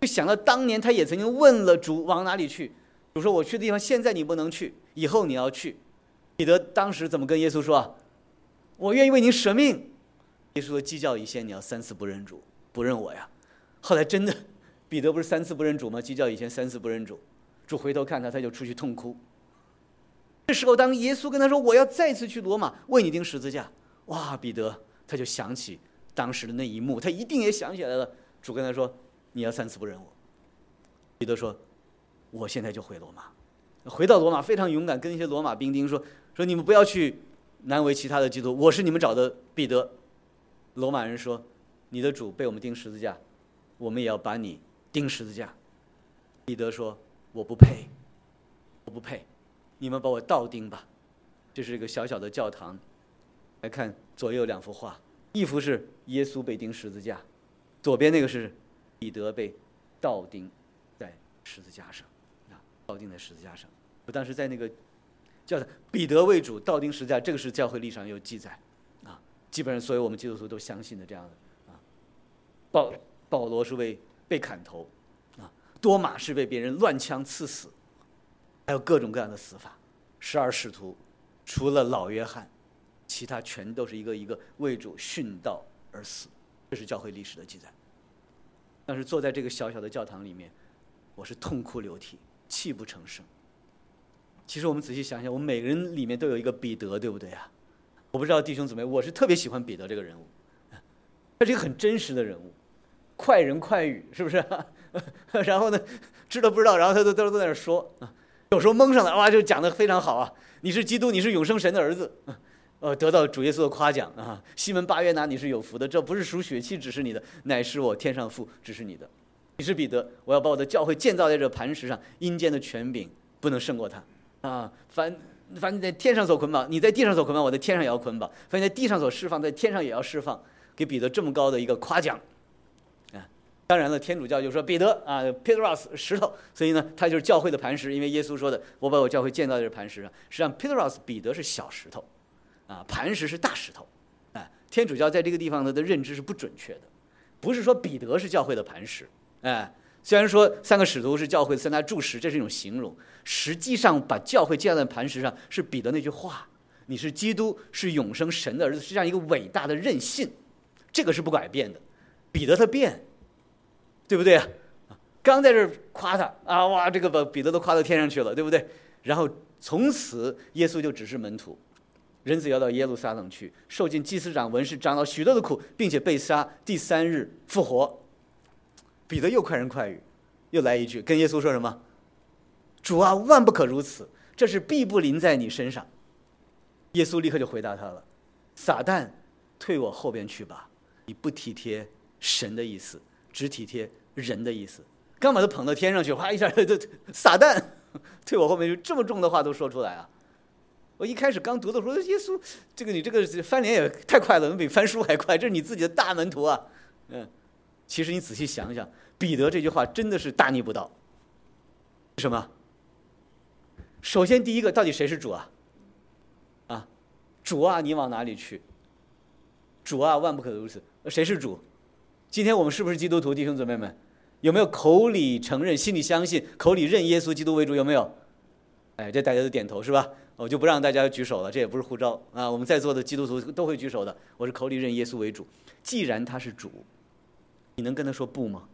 就想到当年他也曾经问了主往哪里去，主说我去的地方现在你不能去，以后你要去。彼得当时怎么跟耶稣说啊？我愿意为您舍命。耶稣说鸡叫以前你要三次不认主，不认我呀。后来真的彼得不是三次不认主吗？鸡叫以前三次不认主，主回头看他，他就出去痛哭。这时候当耶稣跟他说我要再次去罗马为你钉十字架，哇，彼得他就想起当时的那一幕，他一定也想起来了。主跟他说你要三次不认我。彼得说我现在就回罗马。回到罗马非常勇敢，跟一些罗马兵丁说说你们不要去难为其他的基督，我是你们找的彼得。罗马人说你的主被我们钉十字架，我们也要把你钉十字架。彼得说我不配，我不配，你们把我倒钉吧。这是一个小小的教堂，来看左右两幅画，一幅是耶稣被钉十字架，左边那个是彼得被倒钉在十字架上，倒钉在十字架上。我当时在那个叫他彼得为主倒钉十字架，这个是教会历史上有记载啊，基本上所有我们基督徒都相信的这样的啊。保保罗是为被砍头啊，多马是被别人乱枪刺死，还有各种各样的死法。十二使徒除了老约翰，其他全都是一个一个为主殉道而死，这是教会历史的记载。但是坐在这个小小的教堂里面，我是痛哭流涕，泣不成声。其实我们仔细想想，我们每个人里面都有一个彼得，对不对啊？我不知道弟兄姊妹，我是特别喜欢彼得这个人物，他是一个很真实的人物，快人快语，是不是？然后呢，知道不知道，然后他都都在那说，有时候蒙上来，哇，就讲得非常好啊！你是基督，你是永生神的儿子，呃，得到主耶稣的夸奖啊！西门巴约拿，你是有福的，这不是属血气指示你的，乃是我天上父指示你的。你是彼得，我要把我的教会建造在这磐石上，阴间的权柄不能胜过他啊！凡凡你在天上所捆绑，你在地上所捆绑，我在天上也要捆绑；凡你在地上所释放，在天上也要释放。给彼得这么高的一个夸奖。当然了，天主教就说彼得啊 ，Petros 石头，所以呢，他就是教会的磐石。因为耶稣说的，我把我教会建造在这磐石上。实际上 ，Petros 彼得是小石头，啊，磐石是大石头。啊，天主教在这个地方的的认知是不准确的，不是说彼得是教会的磐石。哎，虽然说三个使徒是教会的三大柱石，这是一种形容，实际上把教会建造在磐石上是彼得那句话：“你是基督，是永生神的儿子”，是这样一个伟大的任性，这个是不改变的。彼得他变。对不对啊？刚在这儿夸他啊，哇，这个把彼得都夸到天上去了，对不对？然后从此耶稣就指示门徒，人子要到耶路撒冷去，受尽祭司长、文士长老许多的苦，并且被杀，第三日复活。彼得又快人快语，又来一句，跟耶稣说什么？主啊，万不可如此，这是必不临在你身上。耶稣立刻就回答他了：撒旦，退我后边去吧，你不体贴神的意思，只体贴人的意思。刚把他捧到天上去，哗一下，就撒旦，退我后面，就这么重的话都说出来啊！我一开始刚读的时候，耶稣，这个你这个翻脸也太快了，比翻书还快，这是你自己的大门徒啊！嗯，其实你仔细想想，彼得这句话真的是大逆不道。什么？首先第一个，到底谁是主啊？啊，主啊，你往哪里去？主啊，万不可如此。谁是主？今天我们是不是基督徒，弟兄姊妹们？有没有口里承认、心里相信、口里认耶稣基督为主？有没有？哎，这大家都点头是吧？我就不让大家举手了，这也不是呼召啊。我们在座的基督徒都会举手的。我是口里认耶稣为主。既然他是主，你能跟他说不吗？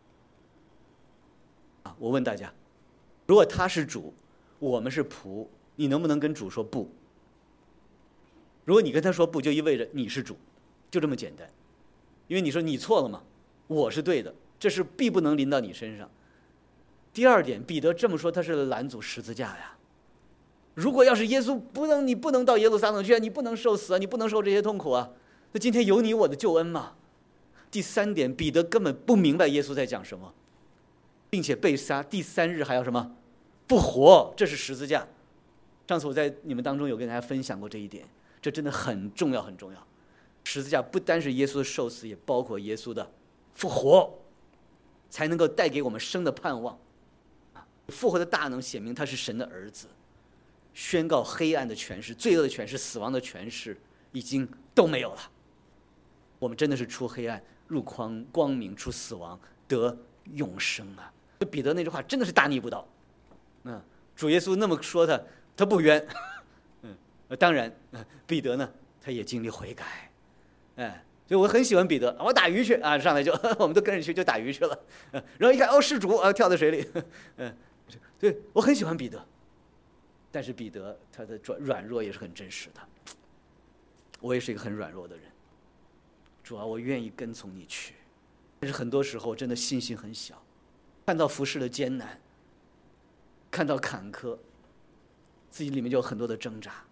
啊，我问大家，如果他是主，我们是仆，你能不能跟主说不？如果你跟他说不，就意味着你是主，就这么简单。因为你说你错了嘛，我是对的，这是必不能临到你身上。第二点，彼得这么说，他是拦阻十字架呀。如果要是耶稣不能，你不能到耶路撒冷去啊，你不能受死啊，你不能受这些痛苦啊，那今天有你我的救恩嘛。第三点，彼得根本不明白耶稣在讲什么，并且被杀，第三日还要什么？复活，这是十字架。上次我在你们当中有跟大家分享过这一点，这真的很重要很重要。十字架不单是耶稣的受死，也包括耶稣的复活，才能够带给我们生的盼望。复活的大能显明他是神的儿子，宣告黑暗的权势、罪恶的权势、死亡的权势已经都没有了。我们真的是出黑暗入光光明，出死亡得永生啊！彼得那句话真的是大逆不道。嗯，主耶稣那么说他，他不冤。嗯，当然，彼得呢，他也经历悔改。哎，所以我很喜欢彼得，我打鱼去啊，上来就我们都跟着去就打鱼去了。嗯，然后一看哦是主啊，跳在水里。嗯，对我很喜欢彼得，但是彼得他的软软弱也是很真实的。我也是一个很软弱的人，主啊，我愿意跟从你去，但是很多时候真的信心很小，看到服事的艰难，看到坎坷，自己里面就有很多的挣扎。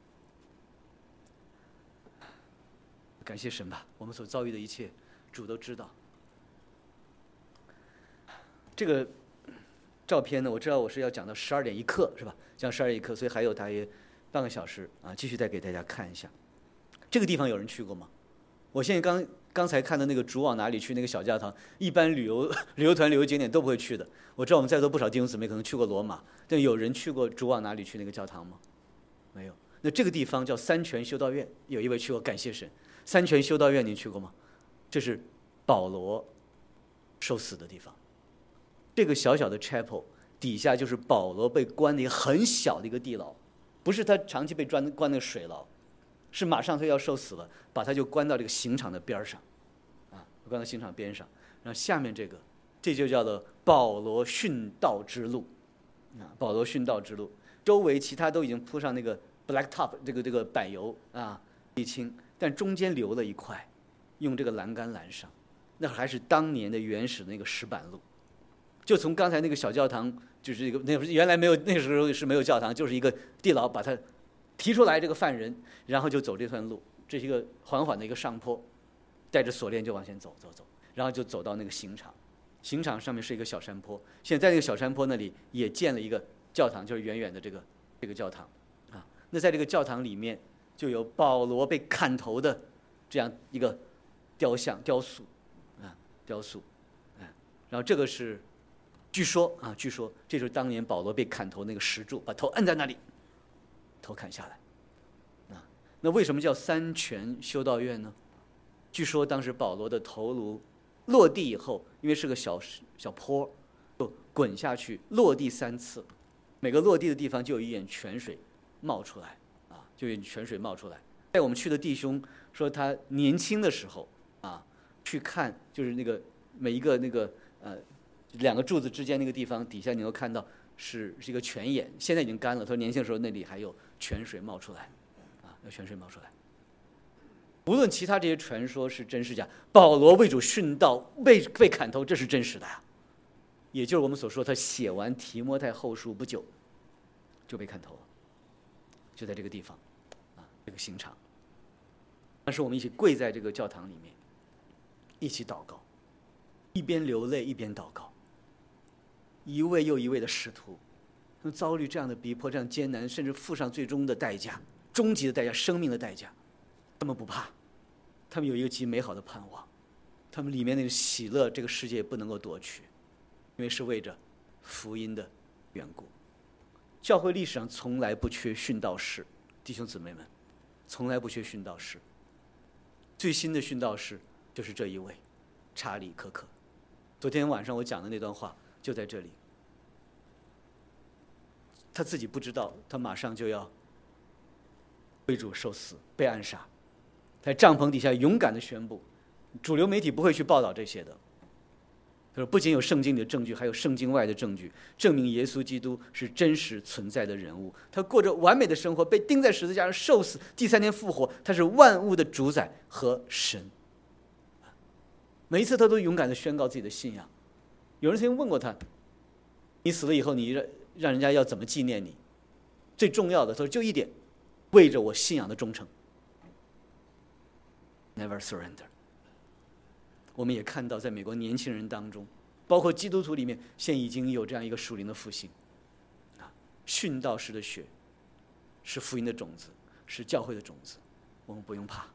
感谢神吧，我们所遭遇的一切，主都知道。这个照片呢，我知道我是要讲到十二点一刻，是吧？讲十二点一刻，所以还有大约半个小时啊，继续再给大家看一下。这个地方有人去过吗？我现在刚刚才看的那个主往哪里去那个小教堂，一般旅游旅游团、旅游景点都不会去的。我知道我们在座不少弟兄姊妹可能去过罗马，但有人去过主往哪里去那个教堂吗？没有。那这个地方叫三泉修道院，有一位去过，感谢神。三泉修道院您去过吗？这是保罗受死的地方。这个小小的 chapel 底下就是保罗被关的一个很小的一个地牢，不是他长期被关关那个水牢，是马上他要受死了，把他就关到这个刑场的边上，啊，关到刑场边上。然后下面这个，这就叫做保罗殉道之路，啊，保罗殉道之路，周围其他都已经铺上那个 black top 这个这个柏油啊，沥青。但中间留了一块，用这个栏杆拦上，那还是当年的原始的那个石板路，就从刚才那个小教堂，就是一个那原来没有那时候是没有教堂，就是一个地牢，把它提出来这个犯人，然后就走这段路，这是一个缓缓的一个上坡，带着锁链就往前走走走，然后就走到那个刑场，刑场上面是一个小山坡，现在在那个小山坡那里也建了一个教堂，就是远远的这个这个教堂啊，那在这个教堂里面。就有保罗被砍头的这样一个雕像雕塑啊，雕塑，啊，然后这个是据说啊，据说这就是当年保罗被砍头那个石柱，把头摁在那里，头砍下来啊。那为什么叫三泉修道院呢？据说当时保罗的头颅落地以后，因为是个小小坡，就滚下去，落地三次，每个落地的地方就有一眼泉水冒出来。就有泉水冒出来。带我们去的弟兄说，他年轻的时候啊，去看就是那个每一个那个呃两个柱子之间那个地方底下，你能看到是是一个泉眼，现在已经干了。他说年轻的时候那里还有泉水冒出来，啊，有泉水冒出来。无论其他这些传说是真是假，保罗为主殉道被被砍头，这是真实的呀。也就是我们所说，他写完提摩太后书不久就被砍头了，就在这个地方。这个刑场，当时我们一起跪在这个教堂里面，一起祷告，一边流泪一边祷告。一位又一位的使徒，他们遭遇这样的逼迫，这样艰难，甚至付上最终的代价，终极的代价，生命的代价，他们不怕，他们有一个极美好的盼望，他们里面那个喜乐，这个世界不能够夺取，因为是为着福音的缘故。教会历史上从来不缺殉道士，弟兄姊妹们。从来不缺殉道士，最新的殉道士就是这一位，查理·科克。昨天晚上我讲的那段话就在这里。他自己不知道，他马上就要为主受死，被暗杀，在帐篷底下勇敢地宣布，主流媒体不会去报道这些的。他说，不仅有圣经里的证据，还有圣经外的证据，证明耶稣基督是真实存在的人物。他过着完美的生活，被钉在十字架上受死，第三天复活。他是万物的主宰和神。每一次他都勇敢地宣告自己的信仰。有人曾经问过他，你死了以后，你让让人家要怎么纪念你？最重要的，他说就一点，为着我信仰的忠诚。Never surrender。我们也看到，在美国年轻人当中，包括基督徒里面，现在已经有这样一个属灵的复兴。啊，殉道士的血是福音的种子，是教会的种子，我们不用怕。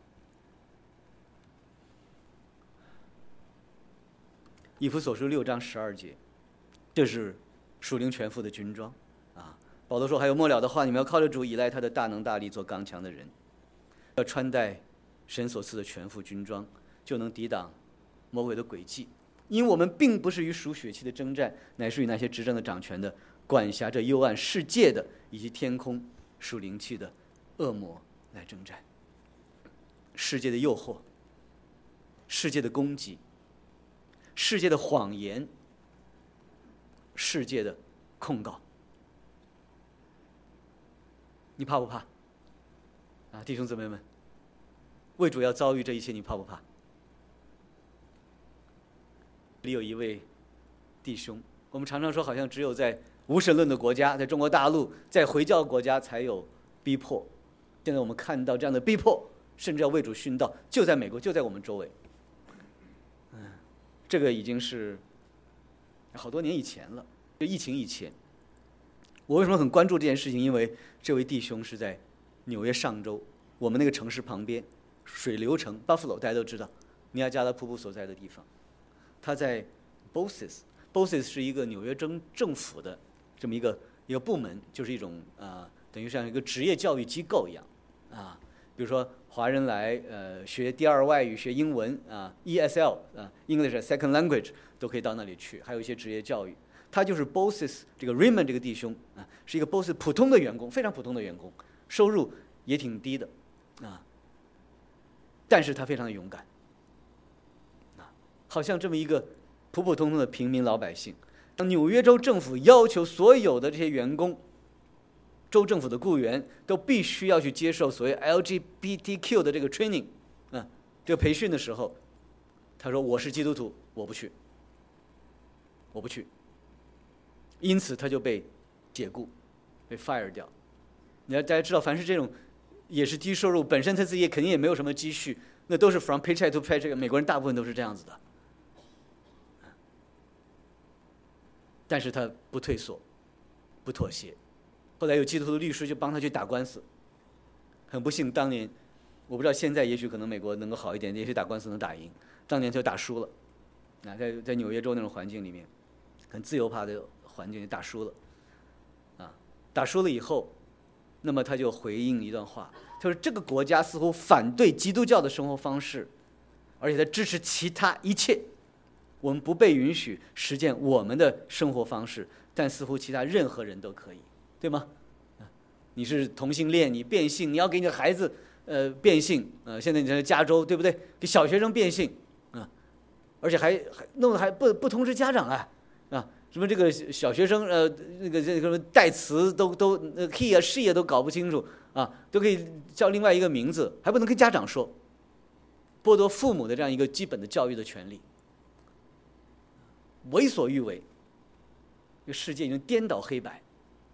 以弗所书六章十二节，这是属灵全副的军装。啊，保罗说，还有末了的话，你们要靠着主，倚赖他的大能大力，做刚强的人，要穿戴神所赐的全副军装，就能抵挡魔鬼的诡计， 因为我们并不是与属血气的征战，乃是与那些执政的、掌权的、管辖着幽暗世界的以及天空属灵气的恶魔来征战。世界的诱惑，世界的攻击，世界的谎言，世界的控告，你怕不怕？啊，弟兄姊妹们，为主要遭遇这一切，你怕不怕？里有一位弟兄，我们常常说，好像只有在无神论的国家，在中国大陆，在回教国家才有逼迫。现在我们看到这样的逼迫，甚至要为主殉道，就在美国，就在我们周围。嗯，这个已经是好多年以前了，就疫情以前。我为什么很关注这件事情？因为这位弟兄是在纽约上州，我们那个城市旁边，水流城 Buffalo 大家都知道，尼亚加拉瀑布所在的地方。他在 Bosses，Bosses 是一个纽约政政府的这么一个一个部门，就是一种啊、呃，等于像一个职业教育机构一样啊。比如说华人来呃学第二外语、学英文啊 ，E S L 啊 ，English as Second Language 都可以到那里去，还有一些职业教育。他就是 Bosses 这个 Raymond 这个弟兄啊，是一个 Bosses 普通的员工，非常普通的员工，收入也挺低的啊，但是他非常的勇敢。好像这么一个普普通通的平民老百姓，纽约州政府要求所有的这些员工，州政府的雇员都必须要去接受所谓 L G B T Q 的这个 training， 啊，这个培训的时候，他说我是基督徒，我不去，我不去，因此他就被解雇，被 fire 掉。你要大家知道，凡是这种也是低收入，本身他自己也肯定也没有什么积蓄，那都是 from paycheck to paycheck， 美国人大部分都是这样子的。但是他不退缩，不妥协。后来有基督徒的律师就帮他去打官司。很不幸，当年我不知道现在也许可能美国能够好一点，也许打官司能打赢。当年就打输了，啊，在在纽约州那种环境里面，很自由派的环境打输了，啊，打输了以后，那么他就回应一段话，他说这个国家似乎反对基督教的生活方式，而且他支持其他一切。我们不被允许实践我们的生活方式，但似乎其他任何人都可以，对吗？你是同性恋，你变性，你要给你的孩子呃变性，呃，现在你在加州，对不对？给小学生变性，啊、呃，而且还还弄得还不不通知家长啊，啊，什么这个小学生呃那个这个代词都都呃 he 啊 she 啊都搞不清楚啊，都可以叫另外一个名字，还不能跟家长说，剥夺父母的这样一个基本的教育的权利。为所欲为，这个世界已经颠倒黑白。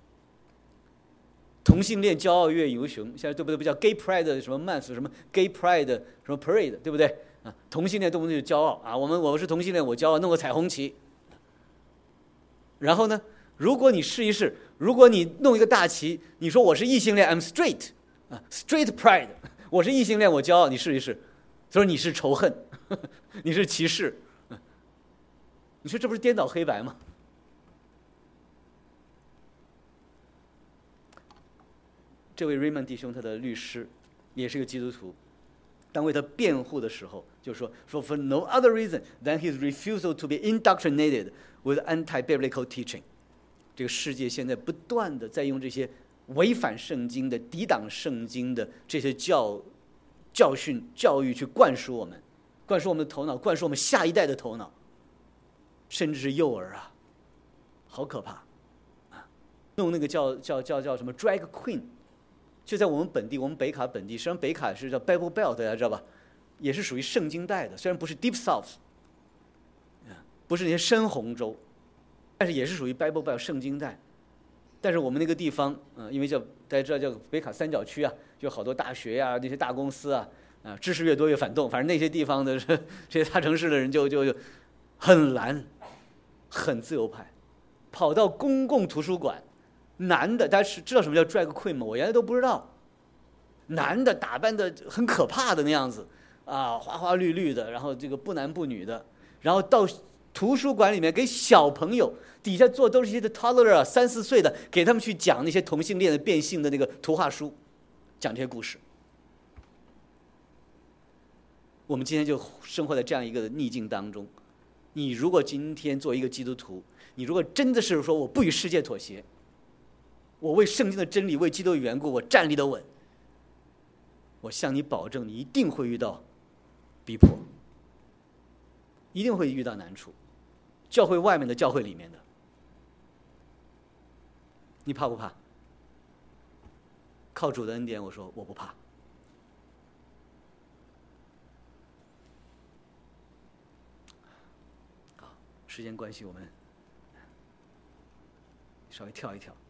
同性恋骄傲月游行，现在对不对？不叫 Gay Pride 什么 Month， 什么 Gay Pride 什么 Parade， 对不对？啊，同性恋动不动就骄傲啊！我们我是同性恋，我骄傲，弄个彩虹旗。然后呢，如果你试一试，如果你弄一个大旗，你说我是异性恋 ，I'm straight 啊 ，Straight Pride， 我是异性恋，我骄傲，你试一试。他说你是仇恨，呵呵你是歧视。你说这不是颠倒黑白吗？这位 Raymond 弟兄他的律师也是个基督徒，当为他辩护的时候就说说 for no other reason than his refusal to be indoctrinated with anti-biblical teaching。 这个世界现在不断的在用这些违反圣经的、抵挡圣经的这些教教训教育去灌输我们，灌输我们的头脑，灌输我们下一代的头脑，甚至是幼儿啊，好可怕啊！弄那个叫叫叫叫什么 drag queen， 就在我们本地，我们北卡本地，实际上北卡是叫 Bible Belt， 大家知道吧？也是属于圣经带的，虽然不是 Deep South， 不是那些深红州，但是也是属于 Bible Belt 圣经带。但是我们那个地方，嗯、呃，因为叫大家知道叫北卡三角区啊，就好多大学呀、啊，那些大公司啊，啊、呃，知识越多越反动，反正那些地方的这些大城市的人就就就很蓝。很自由派，跑到公共图书馆，男的，大家知道什么叫 drag queen 吗？我原来都不知道。男的打扮的很可怕的那样子，啊，花花绿绿的，然后这个不男不女的，然后到图书馆里面给小朋友，底下坐都是一些的 toddler 三四岁的，给他们去讲那些同性恋的变性的那个图画书，讲这些故事。我们今天就生活在这样一个逆境当中。 你如果今天做一个基督徒，你如果真的是说我不与世界妥协，我为圣经的真理，为基督的缘故，我站立得稳，我向你保证，你一定会遇到逼迫，一定会遇到难处，教会外面的，教会里面的，你怕不怕？靠主的恩典，我说我不怕。好，时间关系，我们稍微跳一跳。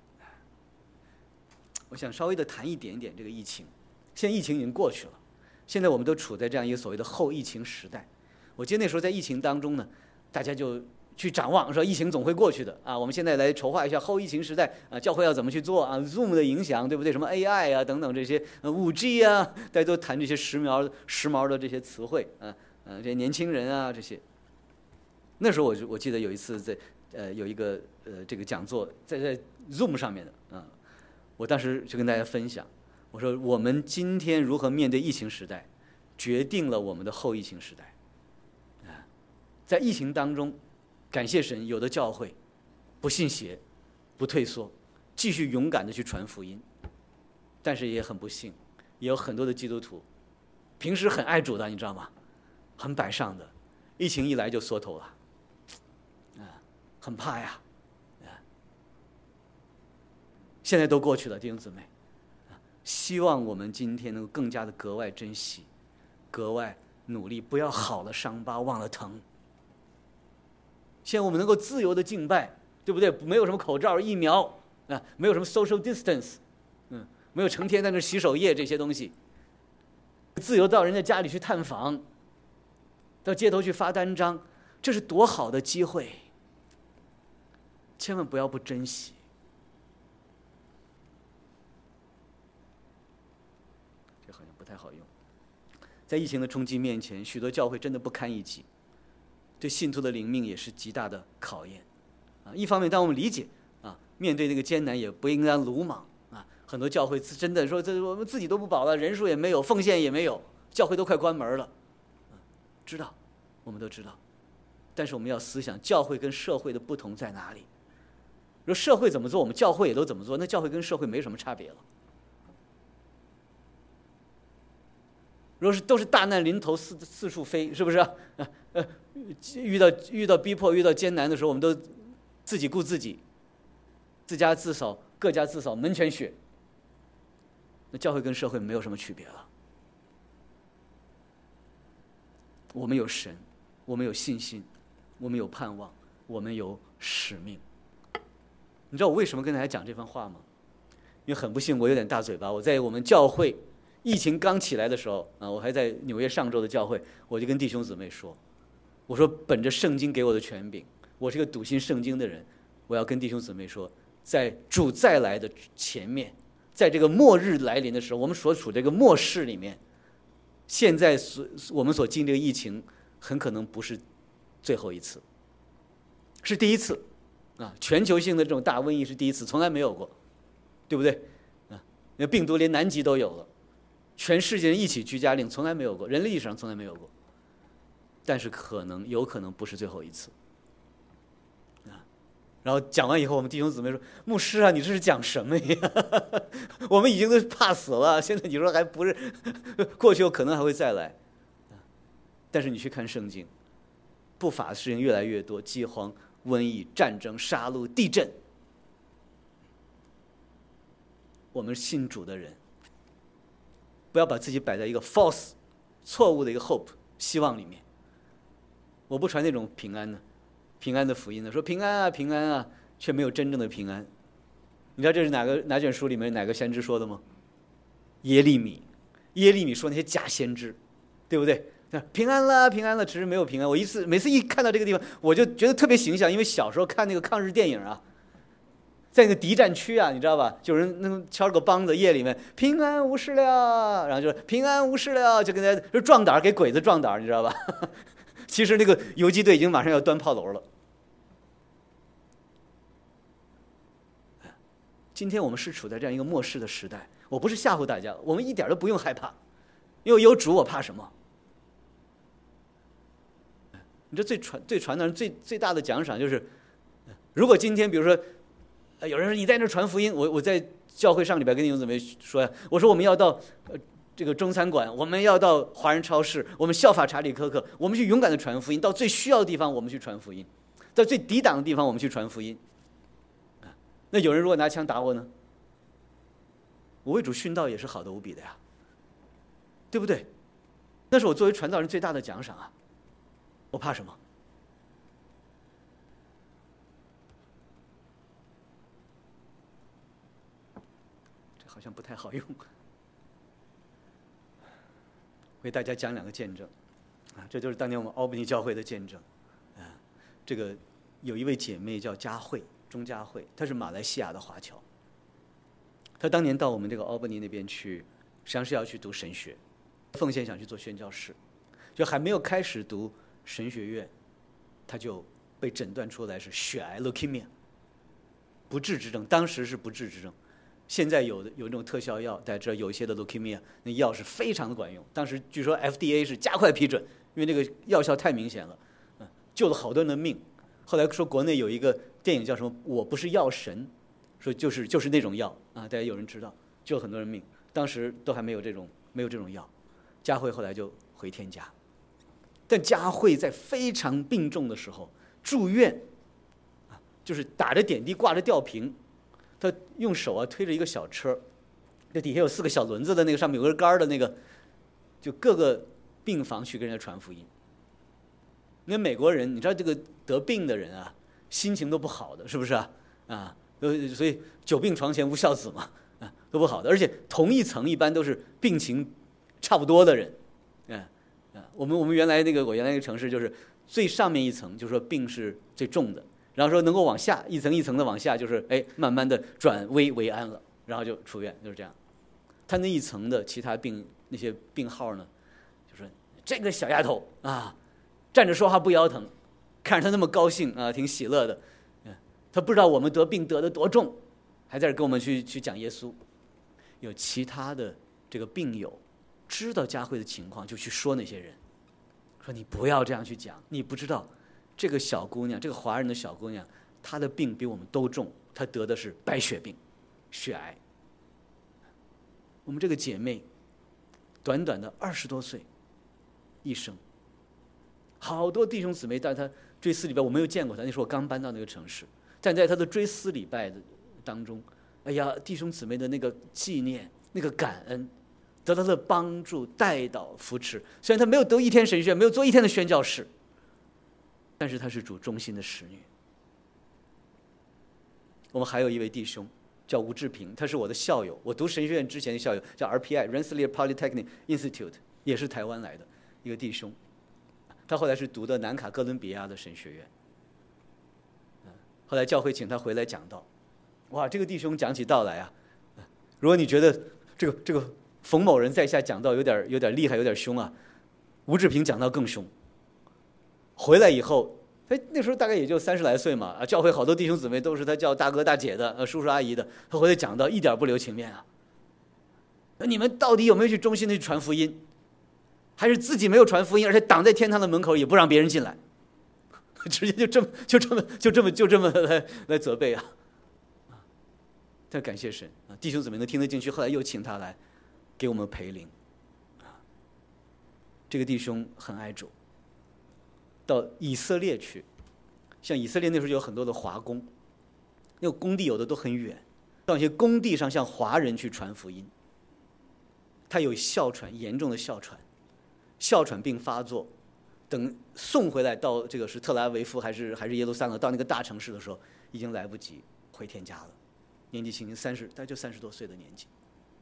我想稍微的谈一点点这个疫情。现在疫情已经过去了，现在我们都处在这样一个所谓的后疫情时代。我记得那时候在疫情当中呢，大家就去展望，说疫情总会过去的啊。我们现在来筹划一下后疫情时代啊，教会要怎么去做啊 ？Zoom 的影响，对不对？什么 A I 啊等等这些，呃，五 G 啊，大家都谈这些时髦时髦的这些词汇啊，呃，这些年轻人啊这些。那时候我我记得有一次在呃有一个呃这个讲座在在 Zoom 上面的啊，我当时就跟大家分享，我说我们今天如何面对疫情时代，决定了我们的后疫情时代。啊，在疫情当中。感谢神，有的教会不信邪，不退缩，继续勇敢的去传福音。但是也很不幸，也有很多的基督徒，平时很爱主的，你知道吗？很摆上的，疫情一来就缩头了，啊，很怕呀，啊，现在都过去了，弟兄姊妹，啊，希望我们今天能够更加的格外珍惜，格外努力，不要好了伤疤忘了疼。现在我们能够自由的敬拜，对不对？没有什么口罩、疫苗啊，没有什么 social distance， 嗯，没有成天在那洗手液这些东西，自由到人家家里去探访，到街头去发单张，这是多好的机会！千万不要不珍惜。这好像不太好用。在疫情的冲击面前，许多教会真的不堪一击。对信徒的灵命也是极大的考验，啊，一方面当我们理解啊，面对这个艰难也不应该鲁莽啊，很多教会真的说这我们自己都不保了，人数也没有，奉献也没有，教会都快关门了，啊，知道，我们都知道，但是我们要思想教会跟社会的不同在哪里？如果社会怎么做，我们教会也都怎么做，那教会跟社会没什么差别了。如果是都是大难临头四四处飞，是不是啊？呃，遇到遇到逼迫、遇到艰难的时候，我们都自己顾自己，自家自扫，各家自扫，门前雪。那教会跟社会没有什么区别了。我们有神，我们有信心，我们有盼望，我们有使命。你知道我为什么跟大家讲这番话吗？因为很不幸，我有点大嘴巴。我在我们教会疫情刚起来的时候啊，我还在纽约上州的教会，我就跟弟兄姊妹说，我说本着圣经给我的权柄，我是一个笃信圣经的人，我要跟弟兄姊妹说，在主再来的前面，在这个末日来临的时候，我们所处这个末世里面，现在所我们所经历的疫情很可能不是最后一次，是第一次啊！全球性的这种大瘟疫是第一次，从来没有过，对不对？啊，那病毒连南极都有了。全世界人一起居家令，从来没有过，人类历史上从来没有过。但是可能有可能不是最后一次，啊！然后讲完以后，我们弟兄姊妹说：“牧师啊，你这是讲什么呀？我们已经都怕死了，现在你说还不是过去，有可能还会再来。”但是你去看圣经，不法的事情越来越多，饥荒、瘟疫、战争、杀戮、地震。我们信主的人，不要把自己摆在一个 false 错误的一个 hope 希望里面。我不传那种平安的平安的福音的，说平安啊平安啊，却没有真正的平安。你知道这是哪个哪卷书里面哪个先知说的吗？耶利米。耶利米说那些假先知，对不对？平安了平安了，只是没有平安。我一次每次一看到这个地方，我就觉得特别形象，因为小时候看那个抗日电影啊，在那个敌占区啊，你知道吧？就有人那个敲个梆子，夜里面平安无事了，然后就平安无事了，就跟他就壮胆，给鬼子壮胆，你知道吧？其实那个游击队已经马上要端炮楼了。今天我们是处在这样一个末世的时代，我不是吓唬大家，我们一点都不用害怕，因为有主，我怕什么？ 你这最传对传道人最最大的奖赏就是，如果今天比如说，呃，有人说你在那传福音，我我在教会上礼拜跟弟兄姊妹说呀，我说我们要到呃这个中餐馆，我们要到华人超市，我们效法查理科克，我们去勇敢的传福音，到最需要的地方我们去传福音，在最抵挡的地方我们去传福音。那有人如果拿枪打我呢？我为主殉道也是好的无比的呀，对不对？那是我作为传道人最大的奖赏啊！我怕什么？这好像不太好用。为大家讲两个见证，啊，这就是当年我们奥布尼教会的见证，啊，这个有一位姐妹叫佳慧，钟佳慧，她是马来西亚的华侨。他当年到我们这个奥布尼那边去，实际上是要去读神学，奉献想去做宣教士，就还没有开始读神学院，他就被诊断出来是血癌 leukemia， 不治之症，当时是不治之症，现在有的有那种特效药，大家知道有一些的 leukemia 那药是非常的管用，当时据说 F D A 是加快批准，因为那个药效太明显了，嗯，救了好多人的命。后来说国内有一个电影叫什么《我不是药神》。说就是就是那种药啊，大家有人知道，救了很多人命。当时都还没有这种没有这种药，佳慧后来就回天家。但佳慧在非常病重的时候住院，啊，就是打着点滴挂着吊瓶，他用手啊推着一个小车，这底下有四个小轮子的那个上面有根杆的那个，就各个病房去跟人家传福音。那美国人你知道这个得病的人啊，心情都不好的，是不是啊？啊。呃，所以久病床前无孝子嘛，啊，都不好的。而且同一层一般都是病情差不多的人，啊啊，我们我们原来那个我原来那个城市就是最上面一层，就是说病是最重的，然后说能够往下一层一层的往下，就是哎慢慢的转危为安了，然后就出院，就是这样。他那一层的其他病那些病号呢，就说这个小丫头啊，站着说话不腰疼，看着她那么高兴啊，挺喜乐的。他不知道我们得病得的多重，还在这跟我们去去讲耶稣。有其他的这个病友知道佳慧的情况，就去说那些人，说你不要这样去讲，你不知道这个小姑娘，这个华人的小姑娘，她的病比我们都重，她得的是白血病，血癌。我们这个姐妹，短短的二十多岁，一生，好多弟兄姊妹在她追思礼拜，我没有见过她，那时候我刚搬到那个城市。站在他的追思礼拜的当中，哎呀，弟兄姊妹的那个纪念、那个感恩，得到了帮助、带导、扶持。虽然他没有读一天神学，没有做一天的宣教士，但是他是主忠心的使女。我们还有一位弟兄叫吴志平，他是我的校友，我读神学院之前的校友，叫 R P I Rensselaer Polytechnic Institute， 也是台湾来的一个弟兄。他后来是读的南卡哥伦比亚的神学院。后来教会请他回来讲道，哇，这个弟兄讲起道来啊，如果你觉得这个这个冯某人在下讲道有点有点厉害有点凶啊，吴志平讲道更凶。回来以后，哎，那时候大概也就三十来岁嘛，啊，教会好多弟兄姊妹都是他叫大哥大姐的，呃，叔叔阿姨的，他回来讲道一点不留情面啊。那你们到底有没有去忠心的去传福音，还是自己没有传福音，而且挡在天堂的门口也不让别人进来？直接就这么就这么就这么就这么来来责备啊！但感谢神啊，弟兄姊妹能听得进去，后来又请他来给我们培灵啊。这个弟兄很爱主，到以色列去，像以色列那时候有很多的华工，那个工地有的都很远，到一些工地上向华人去传福音。他有哮喘，严重的哮喘，哮喘病发作。等送回来到这个是特拉维夫还是还是耶路撒冷，到那个大城市的时候，已经来不及回天家了，年纪轻轻三十，大概就三十多岁的年纪。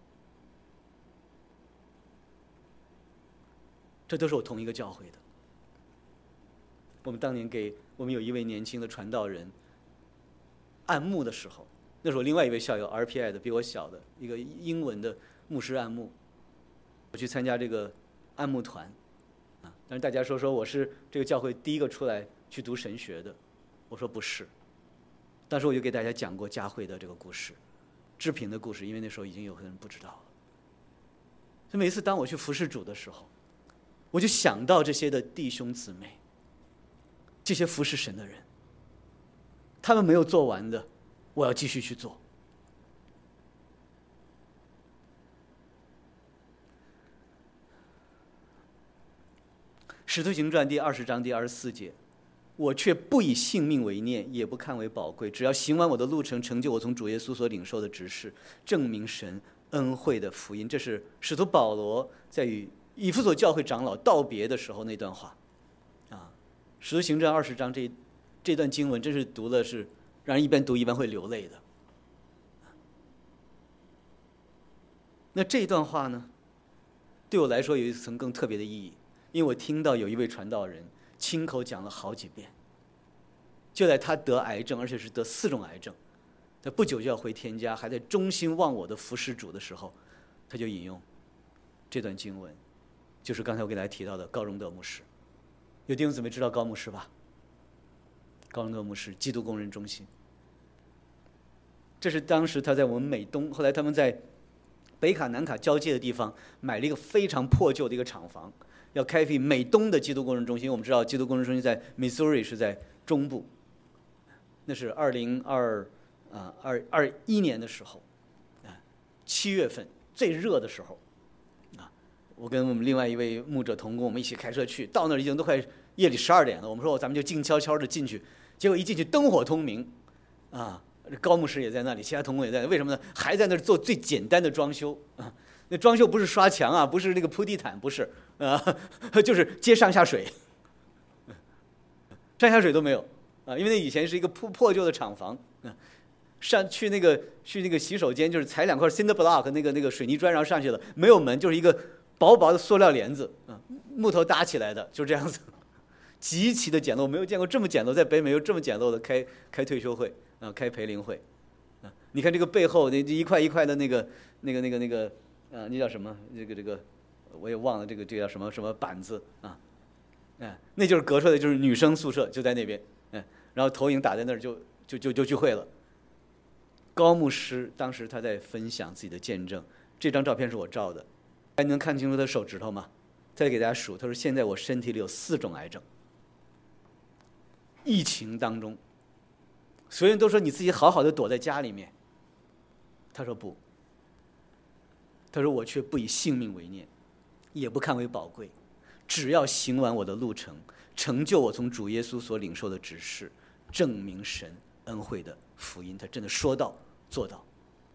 这都是我同一个教会的。我们当年给我们有一位年轻的传道人按牧的时候，那是我另外一位校友 R P I 的，比我小的一个英文的牧师按牧，我去参加这个按牧团。但是大家说说我是这个教会第一个出来去读神学的，我说不是。当时我就给大家讲过佳慧的这个故事，志平的故事，因为那时候已经有很多人不知道了。所以每一次当我去服侍主的时候，我就想到这些的弟兄姊妹， 这些服侍神的人，他们没有做完的，我要继续去做。使徒行传第二十章第二十四节，我却不以性命为念，也不看为宝贵，只要行完我的路程，成就我从主耶稣所领受的职事，证明神恩惠的福音。这是使徒保罗在与以弗所教会长老道别的时候那段话啊。使徒行传二十章这这段经文，真是读了是让人一边读一边会流泪的。那这段话呢，对我来说有一层更特别的意义，因为我听到有一位传道人亲口讲了好几遍，就在他得癌症，而且是得四种癌症，他不久就要回天家，还在忠心忘我的服侍主的时候，他就引用这段经文，就是刚才我给大家提到的高荣德牧师。有弟兄姊妹知道高牧师吧？高荣德牧师，基督工人中心。这是当时他在我们美东，后来他们在北卡南卡交界的地方买了一个非常破旧的一个厂房，要开辟美东的基督工人中心。我们知道基督工人中心在 Missouri 是在中部，那是二零二啊二二一年的时候，啊七月份最热的时候，啊，我跟我们另外一位牧者同工，我们一起开车去，到那儿已经都快夜里十二点了。我们说咱们就静悄悄的进去，结果一进去灯火通明，啊。高牧师也在那里，其他同工也在那，为什么呢？还在那儿做最简单的装修啊！那装修不是刷墙啊，不是那个铺地毯，不是啊，就是接上下水，上下水都没有啊，因为那以前是一个破破旧的厂房啊。上去那个去那个洗手间，就是踩两块 cinder block 那个那个水泥砖，然后上去了，没有门，就是一个薄薄的塑料帘子啊，木头搭起来的，就这样子，极其的简陋，我没有见过这么简陋，在北美有这么简陋的开开退休会。啊，开培灵会，啊，你看这个背后那一块一块的那个那个那个那个，啊，那叫什么？这个这个，我也忘了这个这个叫什么什么板子啊，哎，那就是隔出来的，就是女生宿舍就在那边，哎，然后投影打在那儿就就就就聚会了。高牧师当时他在分享自己的见证，这张照片是我照的，还能看清楚他手指头吗？再给大家数，他说现在我身体里有四种癌症，疫情当中。所有人都说你自己好好的躲在家里面，他说不，他说我却不以性命为念，也不看为宝贵，只要行完我的路程，成就我从主耶稣所领受的指示，证明神恩惠的福音。他真的说到做到。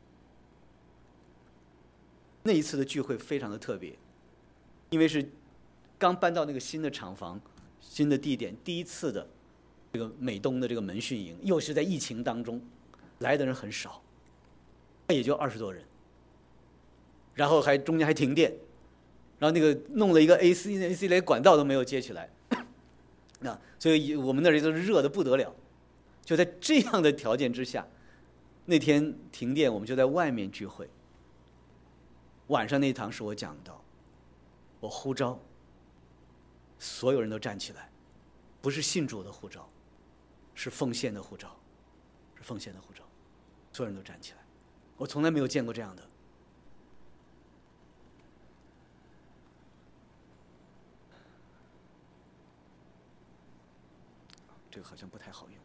那一次的聚会非常的特别，因为是刚搬到那个新的厂房、新的地点，第一次的这个美东的这个门训营，又是在疫情当中，来的人很少，也就二十多人，然后还中间还停电，然后那个弄了一个 A C A C 连管道都没有接起来，那所以我们那里都是热得不得了。就在这样的条件之下，那天停电，我们就在外面聚会。晚上那一堂是我讲道，我呼召所有人都站起来，不是信主的呼召，是奉献的呼召，是奉献的呼召，所有人都站起来。我从来没有见过这样的。这个好像不太好用。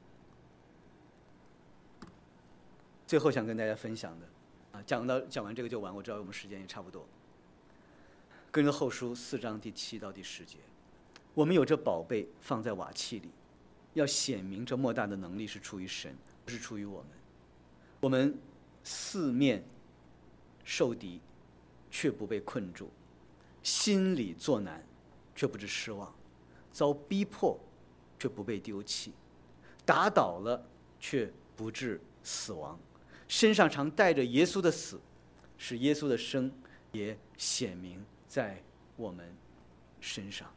最后想跟大家分享的，啊，讲到讲完这个就完，我知道我们时间也差不多。哥林多后书四章第七到第十节，我们有这宝贝放在瓦器里，要显明这莫大的能力是出于神，不是出于我们。我们四面受敌，却不被困住；心里作难，却不致失望；遭逼迫，却不被丢弃；打倒了，却不致死亡。身上常带着耶稣的死，使耶稣的生也显明在我们身上。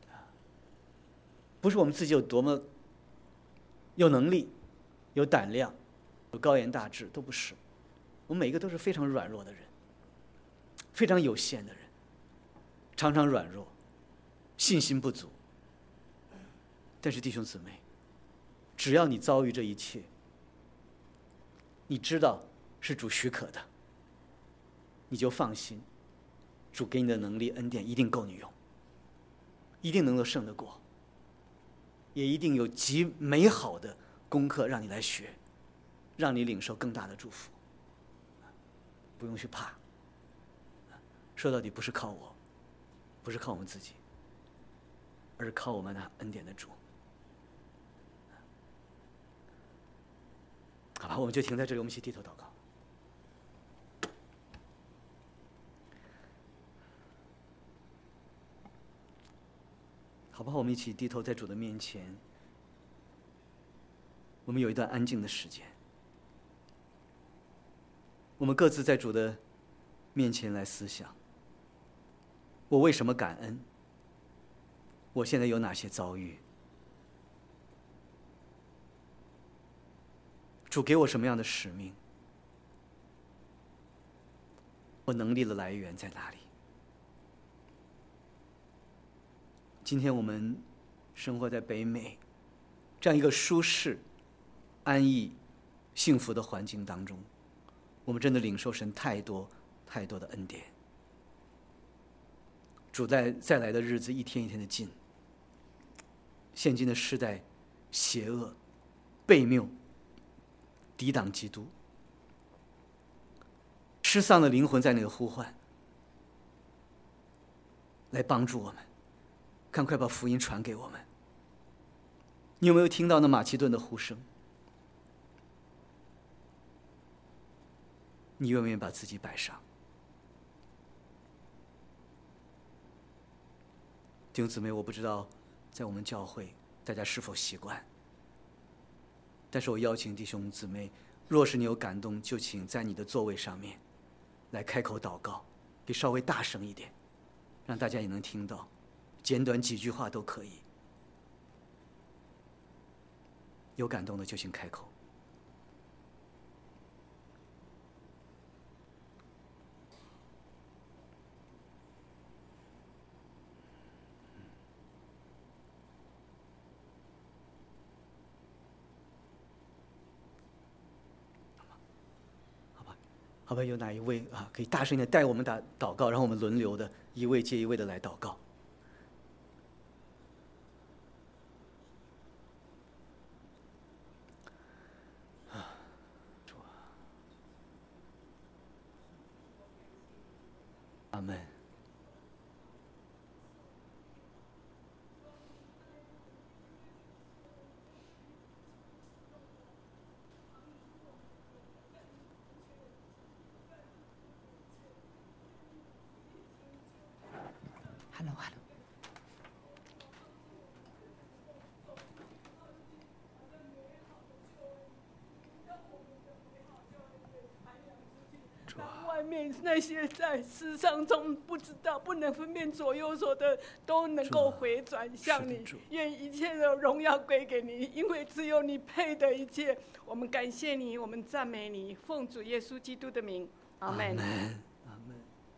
不是我们自己有多么有能力、有胆量、有高言大志，都不是。我们每一个都是非常软弱的人，非常有限的人，常常软弱，信心不足。但是弟兄姊妹，只要你遭遇这一切，你知道是主许可的，你就放心，主给你的能力恩典一定够你用，一定能够胜得过。 也一定有极美好的功课让你来学，让你领受更大的祝福。不用去怕，说到底不是靠我，不是靠我们自己，而是靠我们的恩典的主。好吧，我们就停在这里，我们一起低头祷告。好吧，我们一起低头在主的面前，我们有一段安静的时间，我们各自在主的面前来思想：我为什么感恩？我现在有哪些遭遇？主给我什么样的使命？我能力的来源在哪里？今天我们生活在北美这样一个舒适、安逸、幸福的环境当中，我们真的领受神太多太多的恩典。主在再来的日子一天一天的近，现今的世代邪恶、悖谬、抵挡基督，失丧的灵魂在那个呼唤，来帮助我们。赶快把福音传给我们。你有没有听到那马其顿的呼声？你愿不愿意把自己摆上？弟兄姊妹，我不知道在我们教会大家是否习惯，但是我邀请弟兄姊妹，若是你有感动，就请在你的座位上面来开口祷告，可以稍微大声一点，让大家也能听到，简短几句话都可以。有感动的就请开口。好吧，好吧，有哪一位啊，可以大声一点带我们打祷告，然后我们轮流的一位接一位的来祷告。阿们。 Hello, hello. 外面那些在世上中不知道、不能分辨左右手的，都能够回转向你。愿一切的荣耀归给你，因为只有你配的一切。我们感谢你，我们赞美你，奉主耶稣基督的名，阿门。 阿门。阿门。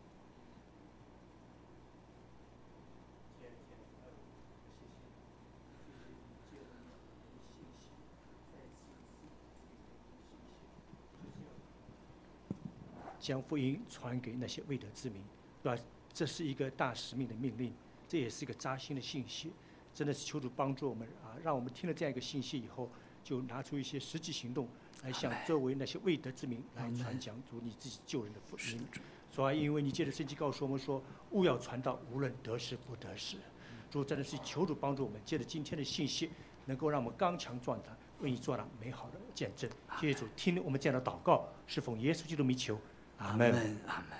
将福音传给那些未得之民，对吧？这是一个大使命的命令，这也是一个扎心的信息。真的是求主帮助我们啊，让我们听了这样一个信息以后，就拿出一些实际行动来向周围那些未得之民来传讲主你自己救人的福音。所以，因为你借着圣经告诉我们说，务要传道，无论得时不得时。主真的是求主帮助我们，借着今天的信息，能够让我们刚强壮胆，为你做了美好的见证。谢谢主，听我们这样的祷告，是奉耶稣基督名求。 阿门，阿门。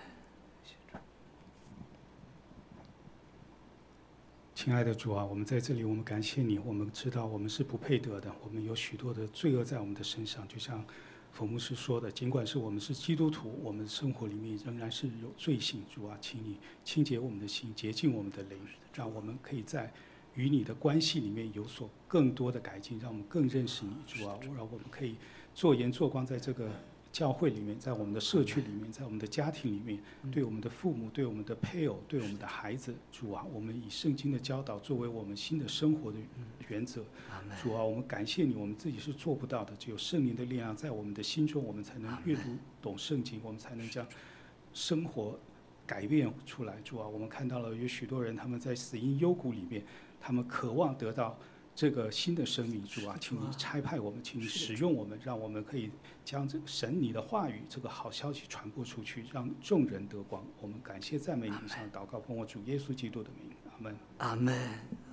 亲爱的主啊，我们在这里，我们感谢你。我们知道我们是不配得的，我们有许多的罪恶在我们的身上。就像冯牧师说的，尽管是我们是基督徒，我们生活里面仍然是有罪性。主啊，请你清洁我们的心，洁净我们的灵，让我们可以在与你的关系里面有所更多的改进，让我们更认识你。主啊，让我们可以做盐做光，在这个教会里面，在我们的社区里面，在我们的家庭里面，对我们的父母，对我们的配偶，对我们的孩子，主啊，我们以圣经的教导作为我们新的生活的原则。主啊，我们感谢你，我们自己是做不到的，只有圣灵的力量在我们的心中，我们才能阅读懂圣经，我们才能将生活改变出来。主啊，我们看到了有许多人他们在死荫幽谷里面，他们渴望得到这个新的生命，主啊，请你差派我们，请你使用我们，让我们可以将这神你的话语这个好消息传播出去，让众人得光。我们感谢赞美你，向祷告奉我主耶稣基督的名，阿门。 阿门。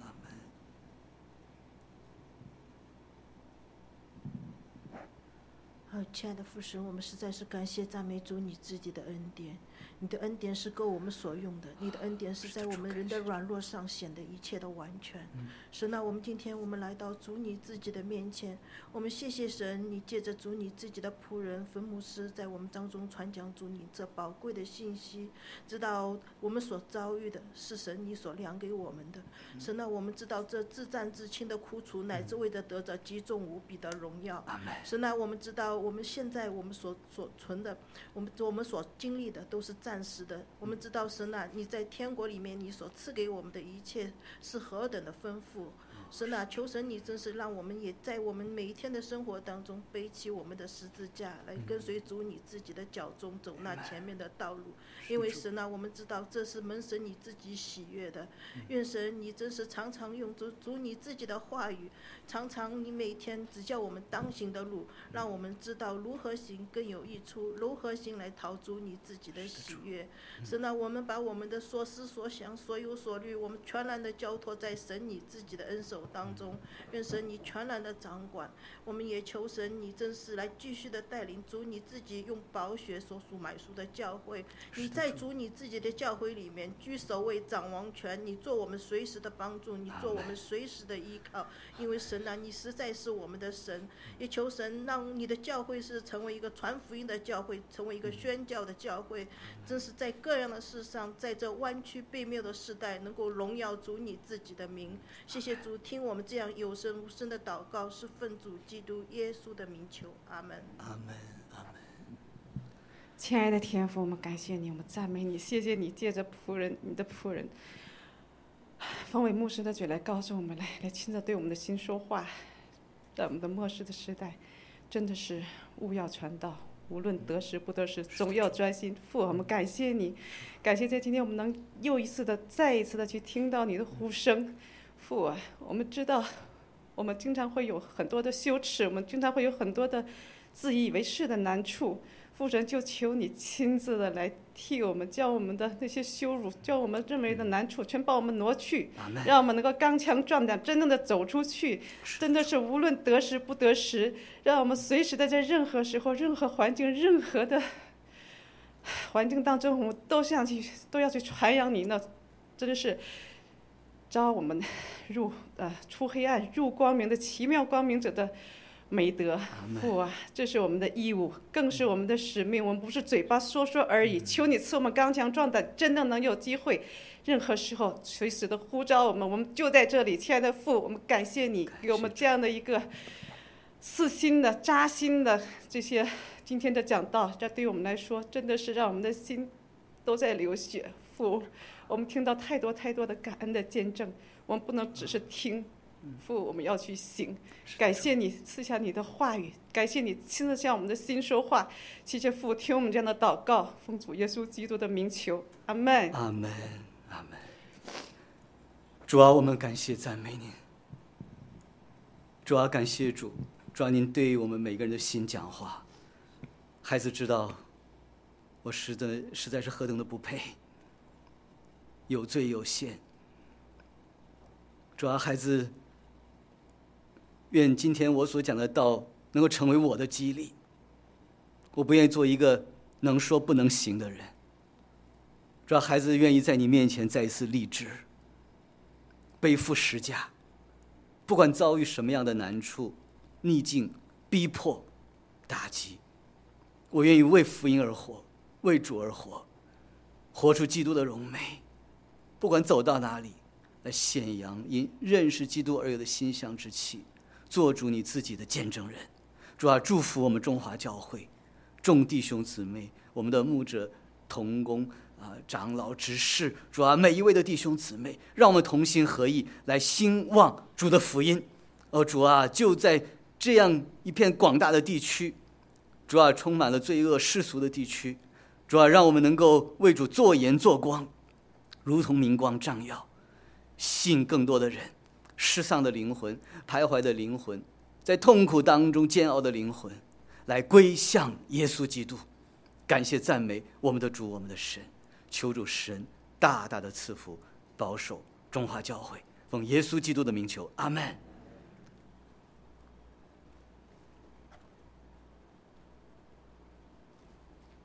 哦，亲爱的父神，我们实在是感谢赞美主你自己的恩典，你的恩典是够我们所用的，你的恩典是在我们人的软弱上显得一切的完全。神啊，我们今天我们来到主你自己的面前，我们谢谢神，你借着主你自己的仆人冯牧师在我们当中传讲主你这宝贵的信息，知道我们所遭遇的是神你所量给我们的。神啊，我们知道这自战自清的苦楚，乃至为着得着极重无比的荣耀。神啊，我们知道我们现在我们所所存的，我们我们所经历的都是暂时的。我们知道神啊，你在天国里面你所赐给我们的一切是何等的丰富。神啊，求神你真是让我们也在我们每一天的生活当中背起我们的十字架，来跟随主你自己的脚中走那前面的道路。因为神啊，我们知道这是蒙神你自己喜悦的。愿神你真是常常用主主你自己的话语，常常你每天指教我们当行的路，让我们知道如何行更有益处，如何行来讨主你自己的喜悦。神啊，我们把我们的所思所想所有所虑，我们全然的交托在神你自己的恩手当中。愿神你全然的掌管，我们也求神你真是来继续的带领主你自己用宝血所属买赎的教会，你在主你自己的教会里面居首位掌王权，你做我们随时的帮助，你做我们随时的依靠。因为神啊，你实在是我们的神，也求神让你的教会是成为一个传福音的教会，成为一个宣教的教会，真是在各样的事上，在这弯曲悖谬的时代能够荣耀主你自己的名。谢谢主，听我们这样有声无声的祷告，是奉主基督耶稣的名求，阿门。 阿门。阿门。 亲爱的天父，我们感谢你，我们赞美你，谢谢你借着仆人你的仆人方伟牧师的嘴来告诉我们，来来亲自对我们的心说话。在我们的末世的时代，真的是务要传道，无论得时不得时，总要专心。父，我们感谢你，感谢在今天我们能又一次的再一次的去听到你的呼声。父啊，我们知道我们经常会有很多的羞耻，我们经常会有很多的自以为是的难处。父神，就求你亲自的来替我们，将我们的那些羞辱，将我们认为的难处全帮我们挪去，让我们能够刚强壮胆，真正的走出去。真的是无论得时不得时，让我们随时的在任何时候、任何环境、任何的环境当中，我们都想去都要去传扬你那真的是招我们入呃出黑暗入光明的奇妙光明者的美德。父啊，这是我们的义务，更是我们的使命。我们不是嘴巴说说而已，求你赐我们刚强壮胆，真的能有机会任何时候随时的呼召我们，我们就在这里。亲爱的父，我们感谢你给我们这样的一个刺心的扎心的这些今天的讲道，这对我们来说真的是让我们的心都在流血。父，我们听到太多太多的感恩的见证，我们不能只是听，父，我们要去行。感谢你赐下你的话语，感谢你亲自向我们的心说话。谢谢父，听我们这样的祷告，奉主耶稣基督的名求，阿门。 阿门。阿门。主啊，我们感谢赞美您。主啊，感谢主，主啊，您对我们每个人的心讲话。孩子知道，我实在实在是何等的不配，有罪有限。主啊，孩子，愿今天我所讲的道能够成为我的激励。我不愿意做一个能说不能行的人。主啊，孩子愿意在你面前再一次立志，背负十架，不管遭遇什么样的难处、逆境、逼迫、打击，我愿意为福音而活，为主而活，活出基督的荣美。不管走到哪里，来显扬因认识基督而有的馨香之气，做主你自己的见证人。主啊，祝福我们中华教会众弟兄姊妹，我们的牧者同工啊、呃，长老执事，主啊，每一位的弟兄姊妹，让我们同心合意来兴旺主的福音。哦，主啊，就在这样一片广大的地区，主啊，充满了罪恶世俗的地区，主啊，让我们能够为主做盐做光，如同明光照耀，吸引更多的人失丧的灵魂、徘徊的灵魂、在痛苦当中煎熬的灵魂，来归向耶稣基督。感谢赞美我们的主，我们的神，求主神大大的赐福保守中华教会，奉耶稣基督的名求，阿们。